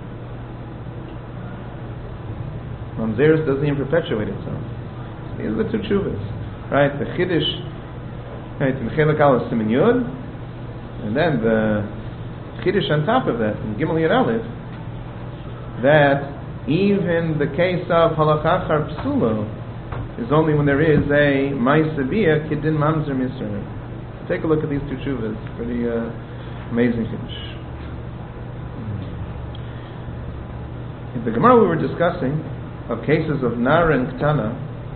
Mamzerus doesn't even perpetuate itself. These are the two tshuvas. Right? The Chiddush, right, in Chelik Aleph Siman Yud, and then the Chiddush on top of that, in Gimel Yud Aleph, that even the case of Halakha Achar Psula is only when there is a ma'aseh bia Kedin Mamzer Misrael. Take a look at these two tshuvas. Pretty amazing Chiddush. In the Gemara we were discussing of cases of Nara and Ktana,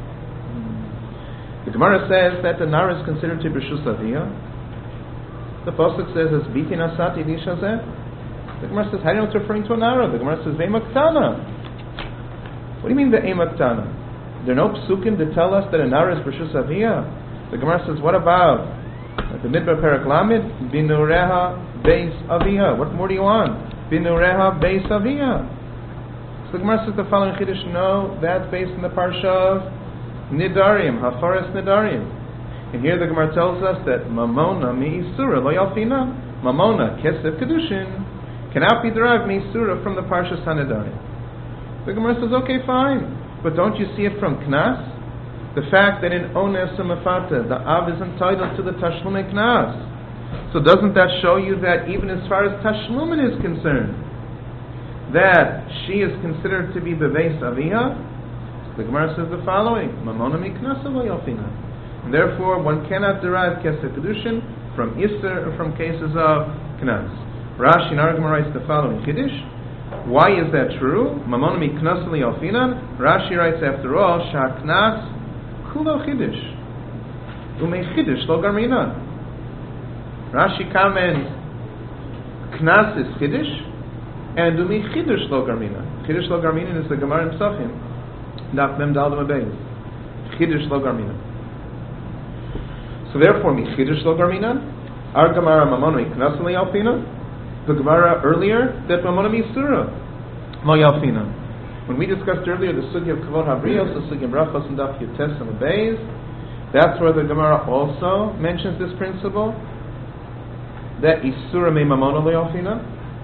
the Gemara says that the Nara is considered to be B'Shus Aviyah. The Pasuk says, as Biti Nasati Nishazeh. The Gemara says, how do you know it's referring to a Nara? The Gemara says, Ve'ema Ktana. What do you mean Ve'ema Ktana? There are no psukim to tell us that a Nara is B'Shus Aviyah. The Gemara says, what about the Midbar Perak Lamed? Binureha Beis Aviyah. What more do you want? Binureha Beis Aviyah. So the Gemara says the following Chiddush, no, that's based in the Parsha of Nidarim, Hafaras Nidarim. And here the Gemara tells us that Mamona mi'isura lo yalfina, Mamona kesef kedushin, cannot be derived mi'isura from the Parsha Nidarim. The Gemara says, okay, fine, but don't you see it from Knas? The fact that in Ones Mefata, the Av is entitled to the Tashlumin Knas. So doesn't that show you that even as far as Tashlumin is concerned, that she is considered to be Beveis Aviyah? The Gemara says the following: Mamona miknasa lo yalfina. And therefore, one cannot derive Kesef Kedushin from Isser or from cases of Knas. Rashi in our Gemara writes the following Kiddush: Why is that true? Mamon miknas li'alfinan. Rashi writes, after all, sha'knas kulo chidish. Umei chidish lo garminan. Rashi comments, knas is chidish, and umi chidish lo garminan. Chidish lo garminan is the Gemara in Pesachim. Daf mem dal beis. Chidish lo garminan. So therefore, mi chidish lo garminan. Our Gemara mamon miknas li'alfinan. The Gemara earlier that mamona misura lo yalfina. When we discussed earlier the sugya of kavod habrios, the sugya of brachos and daf yutes and beis, that's where the Gemara also mentions this principle that isura me mamona lo yalfina.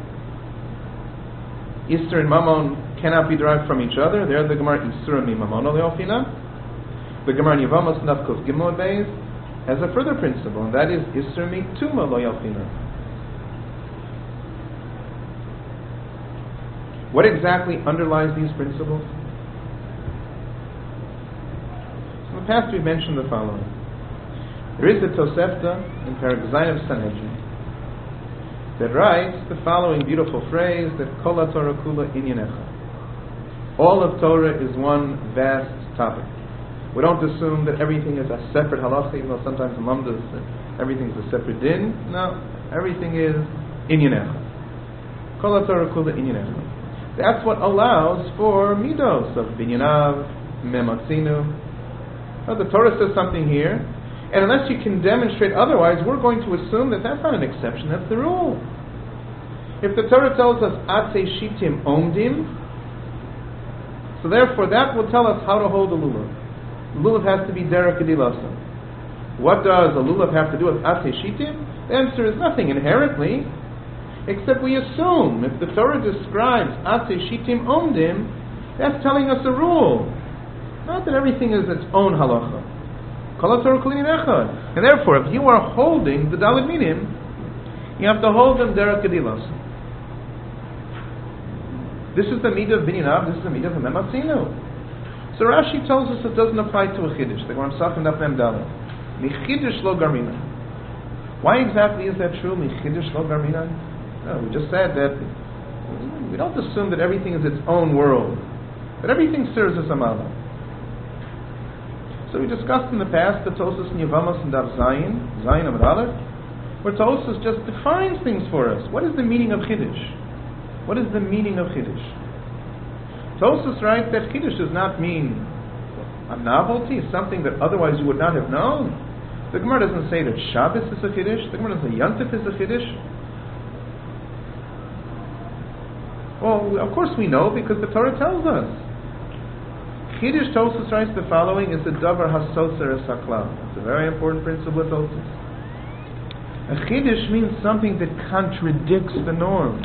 Isur and mamon cannot be derived from each other. There, the Gemara isura me mamona lo yalfina. The Gemara in Yevamos and daf kuf gimel beis has a further principle, and that is isur me tuma lo yalfina. What exactly underlies these principles? In the past we mentioned the following. There is a Tosefta in Perek Zayin of Sanhedrin that writes the following beautiful phrase that Kol HaTorah Kula Inyanecha. All of Torah is one vast topic. We don't assume that everything is a separate halacha, even though sometimes Imam does that everything is a separate din. No, everything is Inyanecha. Kol HaTorah Kula Inyanecha. That's what allows for midos of binyanav, mematzinu. The Torah says something here, and unless you can demonstrate otherwise, we're going to assume that that's not an exception, that's the rule. If the Torah tells us atse shitim omdim, so therefore that will tell us how to hold a lulav. The lulav has to be derek kedilasa. What does a lulav have to do with atse shitim? The answer is nothing inherently. Except we assume, if the Torah describes Atse Shitim Omdim, that's telling us a rule. Not that everything is its own halacha. Kol HaTorah Kula Inyanecha. And therefore, if you are holding the Daled Minim, you have to hold them derek kedilas. This is the midah of Binyanav, this is the midah of Mematzinu. So Rashi tells us it doesn't apply to a Chiddush. The Gemara Pesachim daf mem daled. Mi Chiddush lo garmina. Why exactly is that true? Mi Chiddush lo garmina? No, we just said that we don't assume that everything is its own world, that everything serves as a mala. So we discussed in the past the Tosas in Yevamos and Daf Zayin Amud Aleph, where Tosas just defines things for us. What is the meaning of Chiddush? What is the meaning of Chiddush? Tosas writes that Chiddush does not mean a novelty, something that otherwise you would not have known. The Gemara doesn't say that Shabbos is a Chiddush. The Gemara doesn't say Yontif is a Chiddush. Well, of course we know because the Torah tells us. Chiddush Tosas writes the following is the davar hasoser es haklal. It's a very important principle of Tosas. A Chiddush means something that contradicts the norm.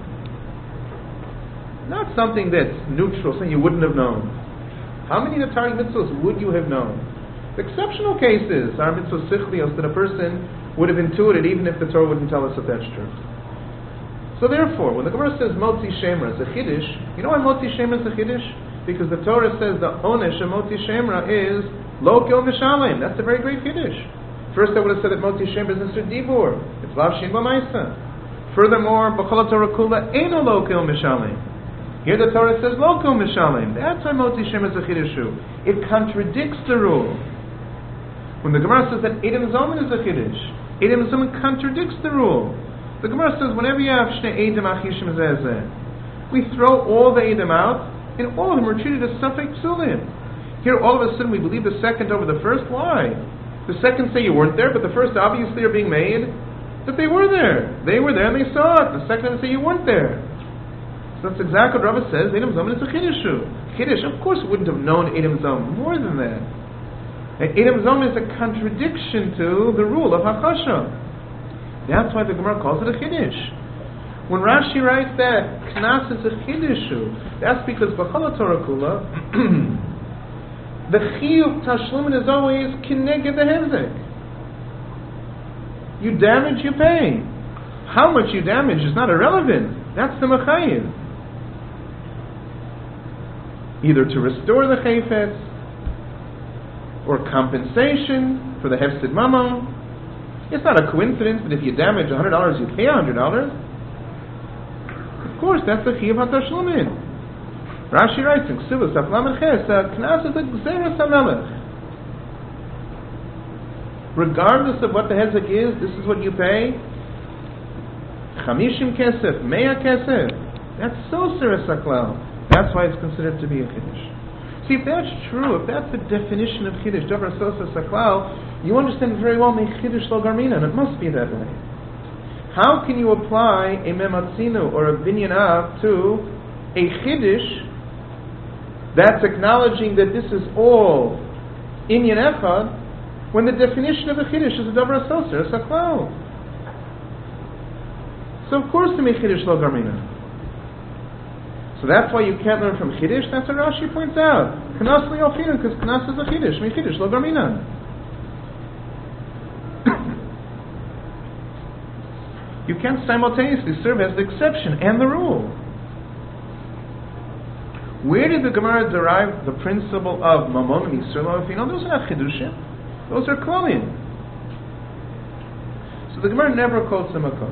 Not something that's neutral, something you wouldn't have known. How many Natari mitzvahs would you have known? The exceptional cases are mitzvahs sichlios that a person would have intuited even if the Torah wouldn't tell us that that's true. So therefore, when the Gemara says Motzi Shemra is a Chiddush, you know why Motzi Shemra is a Chiddush? Because the Torah says the Onesh of Motzi Shemra is Lo Kil Mishalem. That's a very great Chiddush. First I would have said that Motzi Shemra is Nisr Dibur. It's Lav Shin B'maisa. Furthermore, B'chol HaTorah Kula Eino Lo Kil Mishalem. Here the Torah says Lo Kil Mishalem. That's why Motzi Shemra is a Chiddush. It contradicts the rule. When the Gemara says that Edom Zomen is a Chiddush, Edom Zomen contradicts the rule. The Gemara says whenever you have Shnei Edom Achishim Zeh, we throw all the Edom out, and all of them are treated as Safek Psulim. Here all of a sudden we believe the second over the first. Why? The second say you weren't there, but the first obviously are being made that they were there. They were there and they saw it. The second say you weren't there. So that's exactly what Rava says. Edom Zomen is a Chiddushu. Chiddush, of course, wouldn't have known Edom Zomen. More than that. And Edom Zomen is a contradiction to the rule of Hakasha. That's why the Gemara calls it a Chiddush. When Rashi writes that Knas is a Chiddushu, that's because B'chol HaTorah Kula, the Chiyuv Tashlumin is always Kineged the Hezek. You damage, you pay. How much you damage is not irrelevant. That's the Mechayiv. Either to restore the Chayfetz, or compensation for the Hefsid Mamon. It's not a coincidence that if you damage $100, you pay $100. Of course, that's the Chiyuv HaTashlumin. Rashi writes in Ksubas Aflam Ches, Knas is a Gzeres HaMelech. Regardless of what the hezek is, this is what you pay. 50 kesef, 100 kesef. That's so Seres HaKlal. That's why it's considered to be a Chiddush. See, if that's true, if that's the definition of Chiddush, Davar Seres HaKlal, you understand very well, Mei Chiddush Lo Garmina, and it must be that way. How can you apply a Mematzinu or a Binyan Av to a Chiddush that's acknowledging that this is all Inyan Echad, when the definition of a Chiddush is a Davar Seres HaKlal? So of course the Mei Chiddush Lo Garmina. So that's why you can't learn from Chiddush. That's what Rashi points out. Knas Lo Yofina, because Knas is a Chiddush. Mei Chiddush Lo Garmina. You can't simultaneously serve as the exception and the rule. Where did the Gemara derive the principle of Mamon Yisrael Lo Yofina? Those are not Chiddushim. Those are Klalim. So the Gemara never quotes the Makor.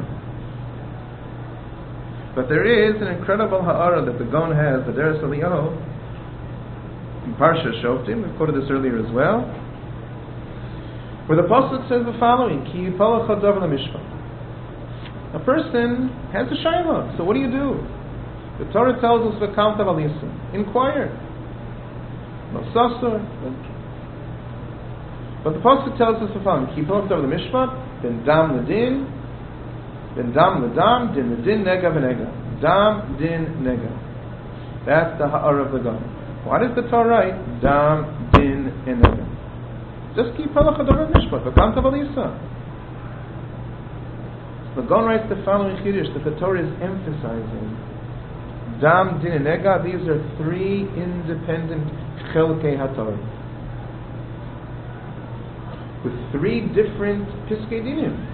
But there is an incredible ha'ara that the Gon has, the Deres Eliyahu, in Parsha Shoftim, we've quoted this earlier as well, where the Pasuk says the following, Ki yipalach hadav lemishpat. A person has a shayla, so what do? The Torah tells us, V'kam tav alisa, inquire. No sasur. But the Pasuk tells us the following, Ki yipalach hadav lemishpat, ben dam ledin, then dam ledam, din ledin, nega v'nega. Dam, din, nega. That's the ha'ara of the Gon. Why does the Torah write dam, din, and nega? Just keep halach hadavar mishpat, v'kam tav alisa. The Gon writes the following chiddush that the Torah is emphasizing. Dam, din, and nega, these are three independent chelkei haTorah, with three different piskei dinim.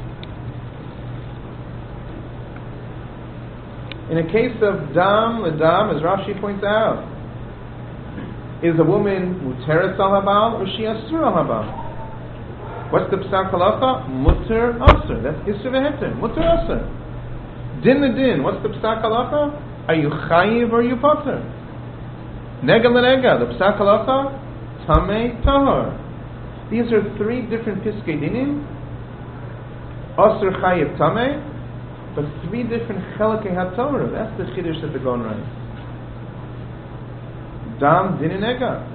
In a case of dam, ledam, as Rashi points out, is a woman muteres al habal or she asur al habal? What's the psak halacha? Muter asur. That's isur v'heter. Muter asur. Din ledin. What's the psak halacha? Are you chayiv or you poter? Nega lenega. The psak halacha? Tamei tahor. These are three different piskei dinim. Asur, chayiv, tamei. But three different chelakei haTorah. That's the chiddush that the Gon writes. Dam, din, and nega.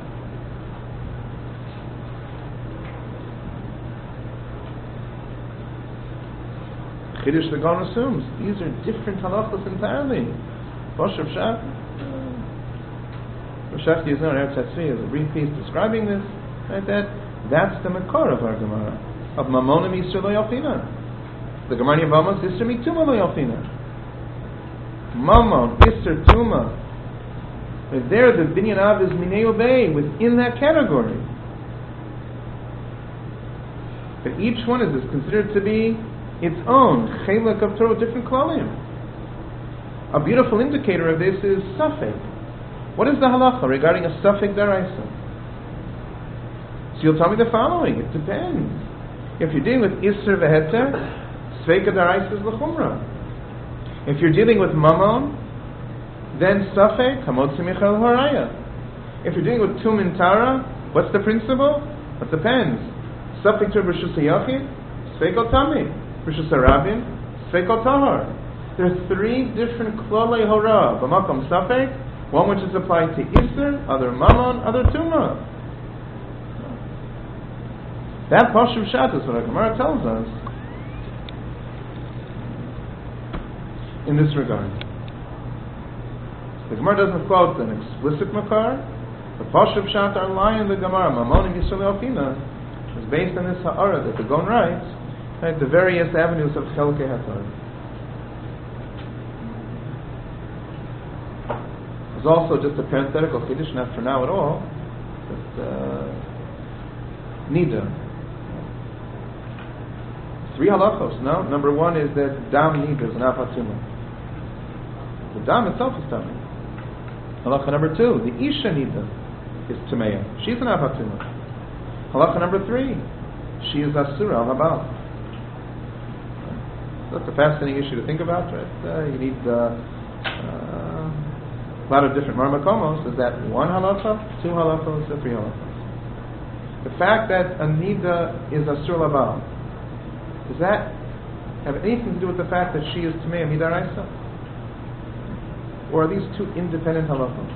Chiddush the Gon assumes these are different halachos entirely. Rosh Hashanah is known as a brief piece describing this. Right? That's the makor of our Gemara of Mamonim Yisrael Lo Yofina. The Gemara in Yevamos, Isser mituma lo yalfina. Mamon, Isser tuma. But there, the binyan av is minei obey within that category. But each one is considered to be its own chelak of Torah, different klalim. A beautiful indicator of this is safek. What is the halacha regarding a safek daraisa? So you'll tell me the following. It depends. If you're dealing with Isser v'heter, Sveika daraisa is l'chumra. If you're dealing with mamon, then safek hamotzi michal haraya. If you're dealing with tumin tara, what's the principle? It depends. Safek to rishus hayachid, sveiko tami. Rishus harabim, sveiko tahar. There are three different klolei hora b'makom safek. One which is applied to iser, other mamon, other tuma. That pashuv shat is what our Gemara tells us. In this regard, the Gemara doesn't quote an explicit makar. The pashuv shat are lying in the Gemara. Mamonim Yisrael Yofina is based on this ha'ara that the Gon writes, right, the various avenues of chelkei haTorah. There's also just a parenthetical chiddush, not for now at all, but nida. Three halachos. No, number one is that dam nida is an afatzuma. The dam itself is tummy. Halacha number two, the isha nida is tameya. She's an afatzuma. Halacha number three, she is asura al habal. That's a fascinating issue to think about, right? You need A lot of different marmakomos. Is that one halacha, two halachos, or three halachos? The fact that a nida is asur labal, does that have anything to do with the fact that she is tamei midaraisa? Or are these two independent halachos?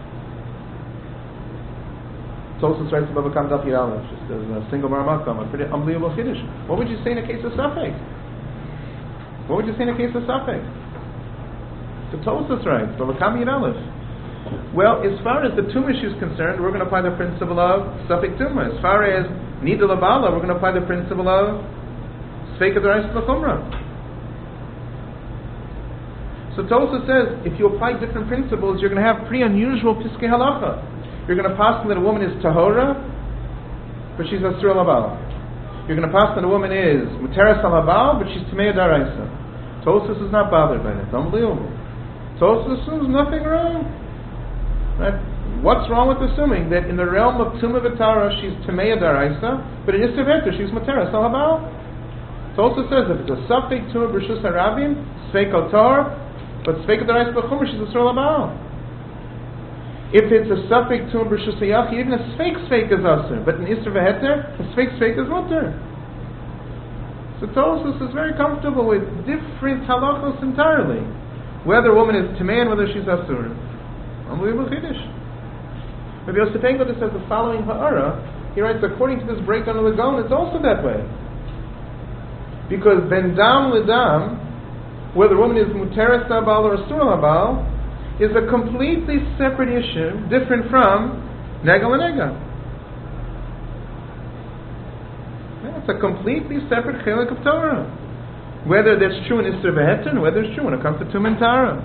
Tosfos writes above Kam Daf Yud Aleph, just as a single marmakom, a pretty unbelievable chiddush. What would you say in a case of safek? What would you say in a case of safek? So Tosfos writes above Kam Yud Aleph. Well, as far as the tumah issue is concerned, we're going to apply the principle of safek tumah. As far as nida labala, we're going to apply the principle of sfeika d'oraisa l'chumra. So Tosfos says, if you apply different principles, you're going to have pretty unusual piskei halacha. You're going to pass that a woman is tahora, but she's asur labal. You're going to pass that a woman is muteres al habal, but she's tamei d'oraisa. Tosfos is not bothered by that. It's unbelievable. Tosfos assumes nothing wrong. Right? What's wrong with assuming that in the realm of tumah v'tara she's tamei d'oraisa, but in Isser V'Heter she's muteres al habal? Tosfos says if it's a safek tumah b'rshus harabim, sfeik al tar, but sfeik d'oraisa b'chumra she's asur labal. If it's a safek tumah b'rshus hayachid, even a sfeik is asur, but in Isser V'Heter, a sfeik is muter. So Tosfos is very comfortable with different halachos entirely, whether a woman is tamei and whether she's asur. Unbelievable chiddush. Rabbi Yosef Engel says the following ha'ara. He writes, according to this breakdown of the Gaon, it's also that way. Because ben dam l'dam, whether a woman is muteres labal or asur labal, is a completely separate issue, different from nega l'nega. It's a completely separate chelik of Torah. Whether that's true in Isser V'Heter, and whether it's true when it comes to Tumah and Tara.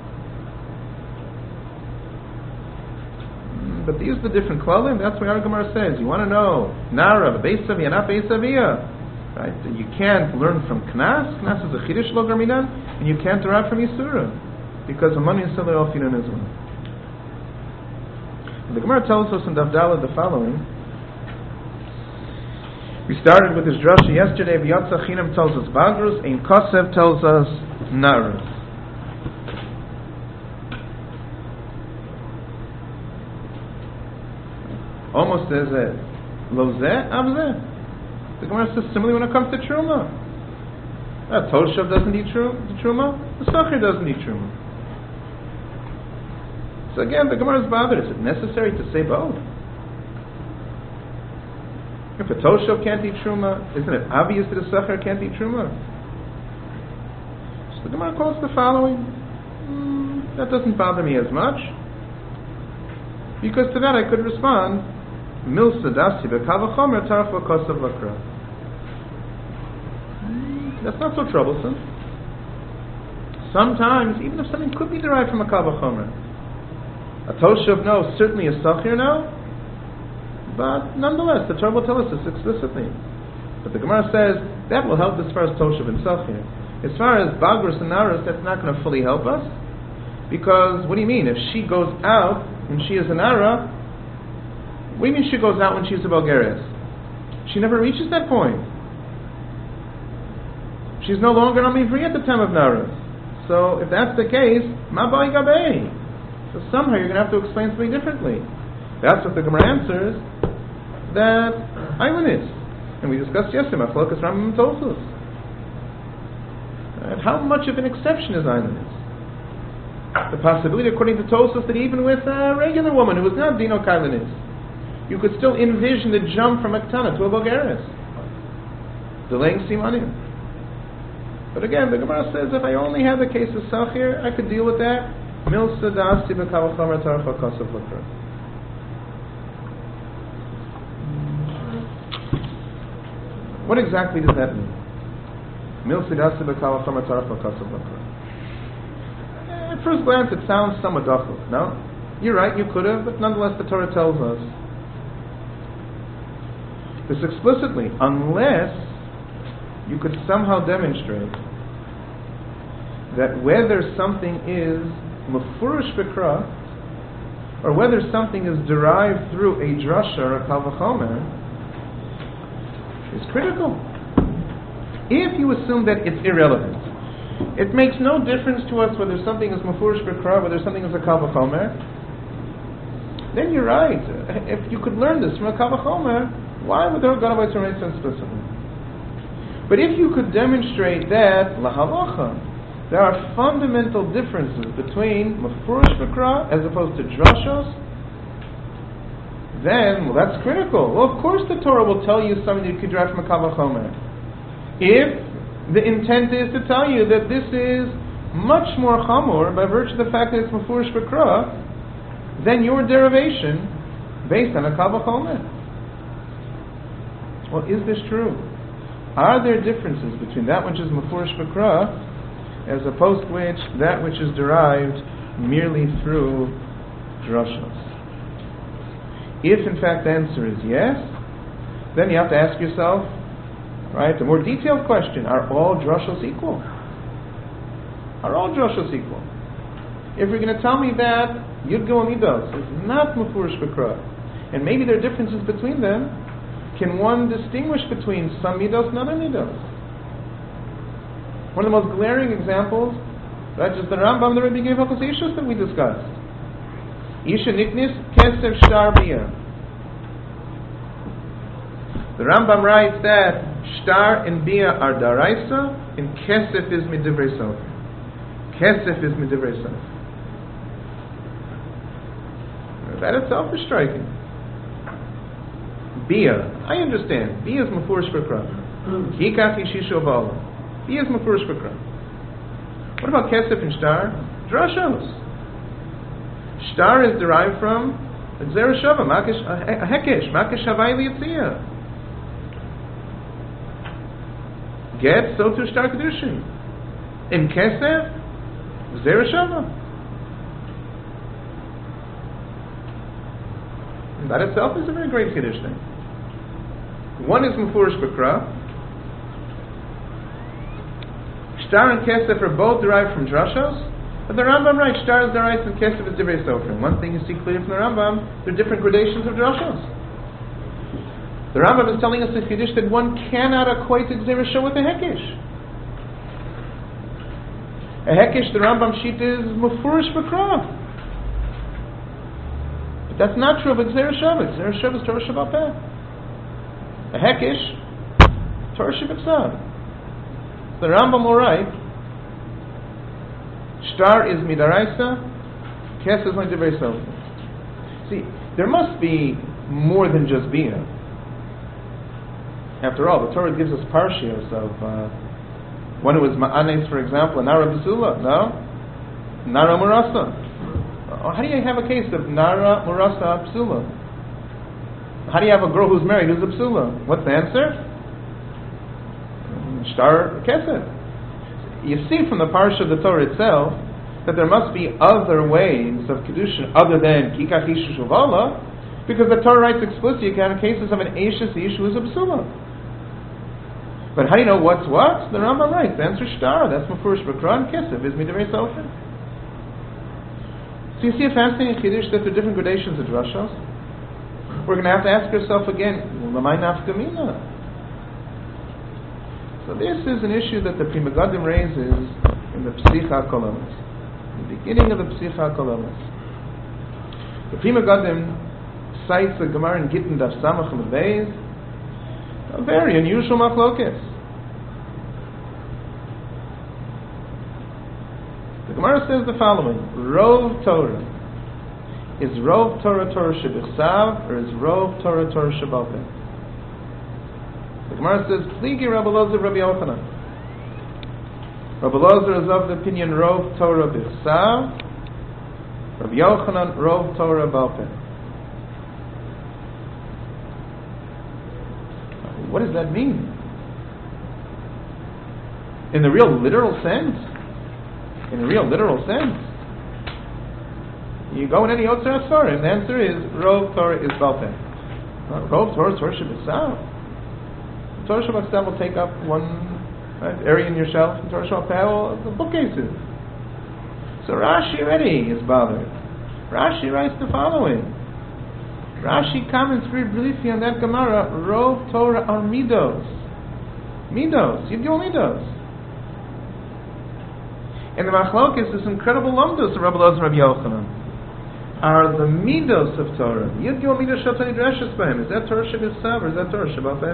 But these are the different klalim. That's what our Gemara says. You want to know Nara, Beis Aviyah, not Beis Aviyah. Right? You can't learn from Knas. Knas is a Chiddush lo Garminan, and you can't derive from Yisura. Because Amani and Siller all feed in Israel. The Gemara tells us in Daf Daled the following. We started with this drasha yesterday. V'yatza Chinam tells us Bagrus, Ein Kosev tells us Narus. Almost as a Lozeh, Avzeh. The Gemara says similarly when it comes to Truma. Toshav doesn't eat Truma, the Sachir doesn't eat Truma. So again, the Gemara is bothered. Is it necessary to say both? If a Toshav can't eat Truma, isn't it obvious that a Sachir can't eat Truma? So the Gemara calls the following. That doesn't bother me as much. Because to that I could respond, Milsa dasi bekavachomer tarach v'kosav lakra. That's not so troublesome. Sometimes, even if something could be derived from a kavachomer, a toshav no, certainly a sachir no, but nonetheless, the Torah will tell us this explicitly. But the Gemara says that will help as far as toshav and sachir. As far as bagrus and naras, that's not going to fully help us, because what do you mean? If she goes out when she is an ara, what do you mean she goes out when she's a Bulgarian? She never reaches that point. She's no longer on Mivri at the time of Naras. So if that's the case, Ma Bai Gabei. So somehow you're going to have to explain something differently. That's what the Gemara answers, that Island is. And we discussed yesterday, Machlokas Rambam and Tosfos. How much of an exception is Island is? The possibility, according to Tosfos, that even with a regular woman who was not Dino Kailanis, you could still envision the jump from a Ktana to a Bulgaris, delaying Simanim. But again, the Gemara says if I only had the case of Sachir, I could deal with that. Milsa dasi b'kavachomer tarach v'kosav l'kra. What exactly does that mean? Milsa dasi b'kavachomer tarach v'kosav l'kra. At first glance, it sounds somewhat doubtful. No? You're right, you could have, but nonetheless the Torah tells us this explicitly, unless you could somehow demonstrate that whether something is mefurish b'kra, or whether something is derived through a drasha or a kal v'chomer, is critical. If you assume that it's irrelevant, It makes no difference to us whether something is mafurish b'kra, whether something is a kal v'chomer. Then you're right. If you could learn this from a kal v'chomer, why would there go by explicitly? But if you could demonstrate that lahalacha, there are fundamental differences between mafurish b'kra as opposed to drashos, then, that's critical. Well, of course the Torah will tell you something that you could derive from a kal v'chomer. If the intent is to tell you that this is much more chamor by virtue of the fact that it's mafurish b'kra, then your derivation based on a kal v'chomer. Well, is this true? Are there differences between that which is mafurish b'kra as opposed to that which is derived merely through drashos? If in fact the answer is yes, then you have to ask yourself, right, a more detailed question: are all drashos equal? Are all drashos equal? If you're going to tell me that Yud Gimel Midos is not mafurish b'kra, and maybe there are differences between them, can one distinguish between some midos and other midos? One of the most glaring examples, right, is the Rambam, the Rebbe gave up as Ishus that we discussed. Isha niknis kesef shtar bia. The Rambam writes that shtar and bia are daraisa, and kesef is midivrei sofer. Kesef is midivrei sofer. That itself is striking. Bia, I understand. Bia is mafurish b'kra. Hikach yishisho ba'olam. Bia is mafurish b'kra. What about kesef and shtar? Drashos. Shtar is derived from Zera Shava, a hekesh, Makish Havai Liyatziyah. Get, so to Shtar Kedushin. In Kesef, Zera Shava. That itself is a very great Kiddush thing. One is Mufurish B'kra. Shtar and Kesef are both derived from Drashos. But the Rambam writes, Shtar is derived and Kesef is divrei sofer. One thing you see clearly from the Rambam, there are different gradations of drashos. The Rambam is telling us in Kiddush that one cannot equate a Gzerah with a Hekesh. A Hekesh, the Rambam sheet is Mufurish B'kra. But that's not true of a Gzerah Shava. Gzerah Shava is Torah Shabbat Peh. A Hekesh, Torah Shabbat Sav. The Rambam will write, Shtar is midaraisa, Kes is divrei sofer. See, there must be more than just bia. After all, the Torah gives us parshios of one who is ma'anes, for example, Nara B'sula, no? Nara Murasa. How do you have a case of Nara Murasa B'sula? How do you have a girl who's married who's a B'sula? What's the answer? Shtar Kesef. You see from the parsha of the Torah itself that there must be other ways of Kedushin other than Kikach Ishu Shuvala, because the Torah writes explicitly you can have cases of an Eishes Ishu is a B'sula. But how do you know what's what? The Rambam writes, the answer is Shtar, that's Mufurish B'kra, and Kesef is Midivrei Sofer. So you see a fascinating Kiddush that there are different gradations of drashos. We're going to have to ask ourselves again, L'may nafka mina? So this is an issue that the Pri Megadim raises in the Psicha HaKol, the beginning of the Psicha HaKol. The Pri Megadim cites the Gemara in Gittin Daf Samach and Beis, a very unusual machlokes. The Gemara says the following: Rov Torah. Is Rov Torah Torah Shebichsav, or is Rov Torah Torah Shebal Peh? The Gemara says, Pligi Rabbi Elazar Rabbi Yochanan. Rabbi Elazar is of the opinion Rov Torah Bichsav, Rabbi Yochanan Rov Torah Bal Peh. What does that mean? In the real literal sense? In the real literal sense? You go in any Yotzer HaSfarim, and the answer is Rov Torah is Bal Peh. Rov Torah Torah Shebichsav. Torah Shabbat will take up one area in your shelf, and Torah Shabbat the bookcases. So Rashi already is bothered. Rashi writes the following. Rashi comments very briefly on that Gemara, Rov Torah are Midos. Midos. Yidgul Midos. And the machlok is this incredible lumdos of Rabbi Elazar and Rabbi Yochanan. Are the midos of Torah? Yud Gimel midos shatani dreshes by him. Is that Torah shebisav or is that Torah shebafeh?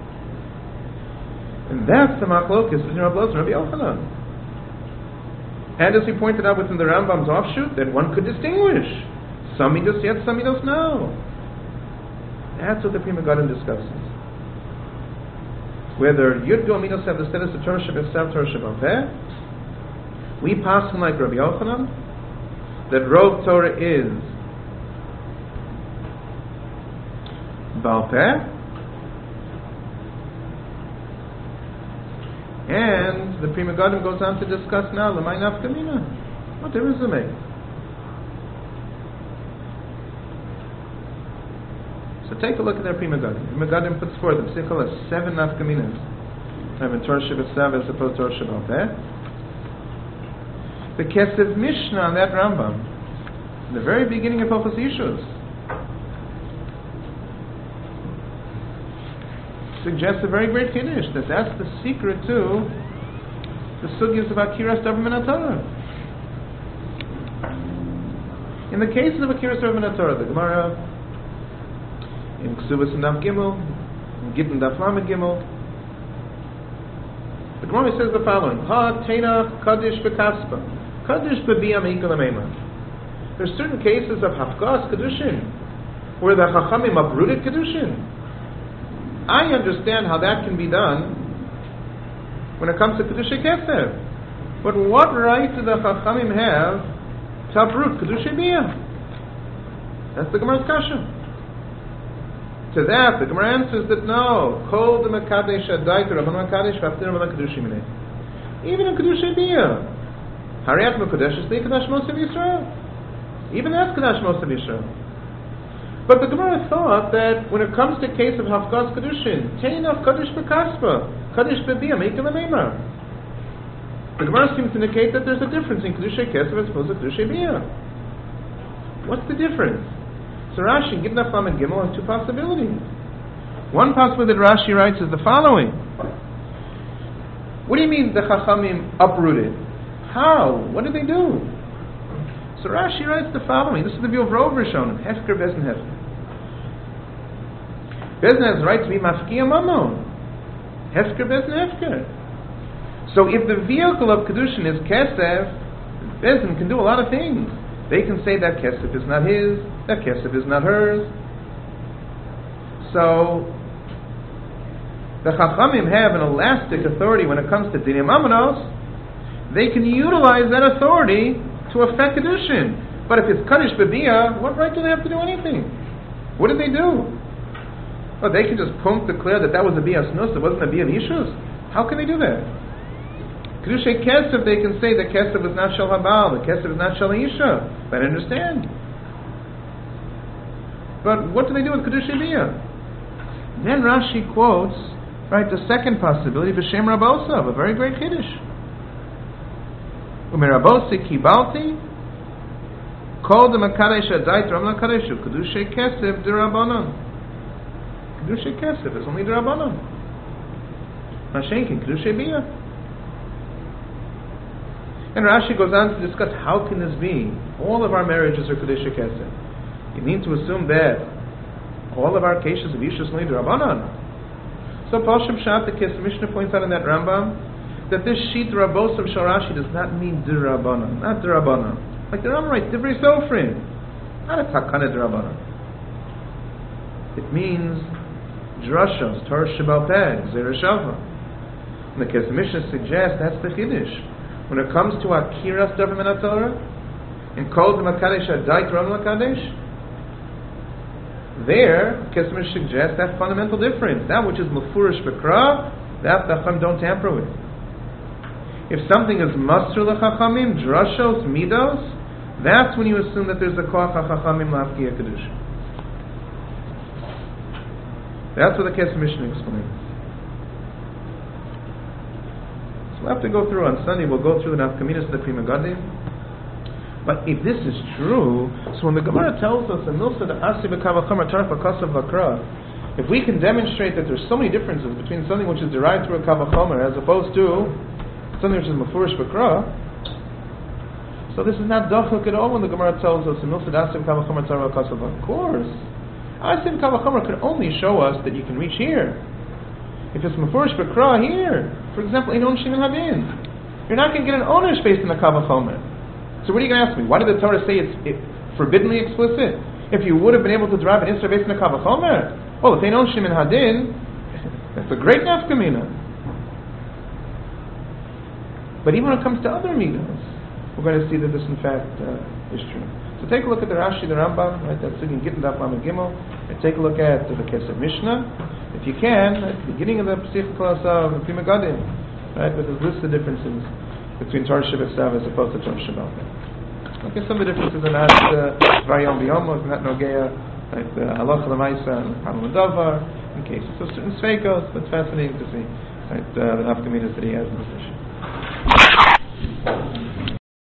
And that's the machlokes between Rabbi Elazar and Rabbi Yochanan. And as we pointed out within the Rambam's offshoot, that one could distinguish some midos yes, some midos no. That's what the Pri Megadim discusses. Whether Yud Gimel midos have the status of Torah shebisav, Torah shebafeh, we pass him like Rabbi Yochanan that Rov Torah is Baal Peh, and the Pri Megadim goes on to discuss now L'may Nafka Mina. What difference does it make? So take a look at their Pri Megadim. Pri Megadim puts forth the Psichol has 7 Nafka Minas. Have in Torah Shebesav as opposed to Torah Shebaal Peh. The Kesef Mishnah on that Rambam, in the very beginning of Hilchos Yishus, suggests a very great Kiddush, that's the secret to the sugyas of Akiras Davar Min HaTorah. In the case of Akiras Davar Min HaTorah, the Gemara in Ksubas and Daf Gimel, in Gittin Daf Lamed Gimel, the Gemara says the following: Ha Teina Kaddish B'Kaspa. Kaddish b'biyam ikal ameima. There's certain cases of hafkas kedushin where the chachamim uprooted kedushin. I understand how that can be done when it comes to kedushay kesef. But what right do the chachamim have to uproot kedushay biyam? That's the Gemara's kasha. To that, the Gemara answers that no. Kol de mekadesh adayt rabban mekadesh v'aftir rabban kedushim minei. Even in kedushay biyam. Hariyat Mekadesh is the Kadash Moshe Yisrael. Even that's Kadash Moshe Yisrael. But the Gemara thought that when it comes to case of Hafkas Kedushin, Tein of Kaddish B'Kaspa, Kaddish B'Biyam, Eikel Ameimah. The Gemara seems to indicate that there's a difference in Kedushay Kesef as opposed to Kedushay Biyam. What's the difference? So Rashi, Gittin Daf Lamed Gimel, has 2 possibilities. One possibility that Rashi writes is the following. What do you mean the Chachamim uprooted? How? What did they do? So Rashi writes the following. This is the view of Rov Rishonim. Hefker Bezin Hefker. Bezin has the right to be Mafkiya Mamon. Hefker Bezin Hefker. So if the vehicle of Kedushin is Kesef, Bezin can do a lot of things. They can say that Kesef is not his, that Kesef is not hers. So the Chachamim have an elastic authority when it comes to Dinim Amanos. They can utilize that authority to affect Kedushin. But if it's Kaddish B'Biyah, what right do they have to do anything? What did they do? Well, they can just declare that was a Biyah Snus, it wasn't a Biyah Yishus. How can they do that? Kedushay Kesef, they can say that Kesef is not Shel Habal, the Kesef is not Shel Isha. I understand. But what do they do with Kedushay Biyah? Then Rashi quotes, the second possibility, B'Shem Rabosav, a very great Kiddush. Umerabosi kibalti kol de makadesh adayt ram lakadeshu kedushay kesef derabanan. Kedushay kesef is only derabanan. Mashenkin kedushay biyah. And Rashi goes on to discuss how can this be? All of our marriages are kedushay kesef. You need to assume that all of our cases of Yishus only derabanan. So Pashim Shat, the Kesef Mishnah points out in that Rambam that this sheet Rabos of Sharashi does not mean Dirabana, not Dirabana. Like the Rambam writes, Divrei Sofrim, not a Takana Dirabana. It means Drashos, Torah Shebal Peh, Zereshava. And the Kesef Mishnah suggests that's the Chiddush. When it comes to Akiras Davar Min HaTorah, and Kol de Makadesh Adayt Ram Lakadesh, there, Kesef Mishnah suggests that fundamental difference. That which is Mefurish B'Kra, that the Chacham don't tamper with. If something is Masr L'Chachamim, Drashos, Midos, that's when you assume that there's a Koach HaChachamim L'Afkiya Kedusha. That's what the Kesef Mishnah explains. So we'll have to go through on Sunday, we'll go through the Nafkaminas of the Pri Megadim. But if this is true, so when the Gemara tells us in Milsa the Asi B'Kavachomer Tarfa Kasav Vakra, if we can demonstrate that there's so many differences between something which is derived through a Kavachomer as opposed to something which is Mefurish B'Kra, So this is not dachuk at all when the Gemara tells us, of course. Asim Kavachomer could only show us that you can reach here. If it's Mefurish B'Kra here, for example, in Onshim and Hadin, you're not going to get an owner's based on the Kavachomer. So what are you going to ask me? Why did the Torah say it's forbiddenly explicit? If you would have been able to derive an Isra based on the Kavachomer, well, if they know Shim and Hadin, that's a great nafkamina. But even when it comes to other minas, we're going to see that this in fact is true. So take a look at the Rashi, the Rambam, right? That's in Gittin Daf Lamed Gimel, and take a look at the Kesef Mishnah, if you can, at the beginning of the Pesach class of the Pri Megadim, right? But there's lists of differences between Torah Shabbat as opposed to Torah Shabbat. Okay, some of the differences are not Rayom B'Yomos, not Nogea, like the Halacha L'Maisa and Parlam Davar, in cases of certain Sveikos, but it's fascinating to see, right? The nafkaminas that he has in this issue.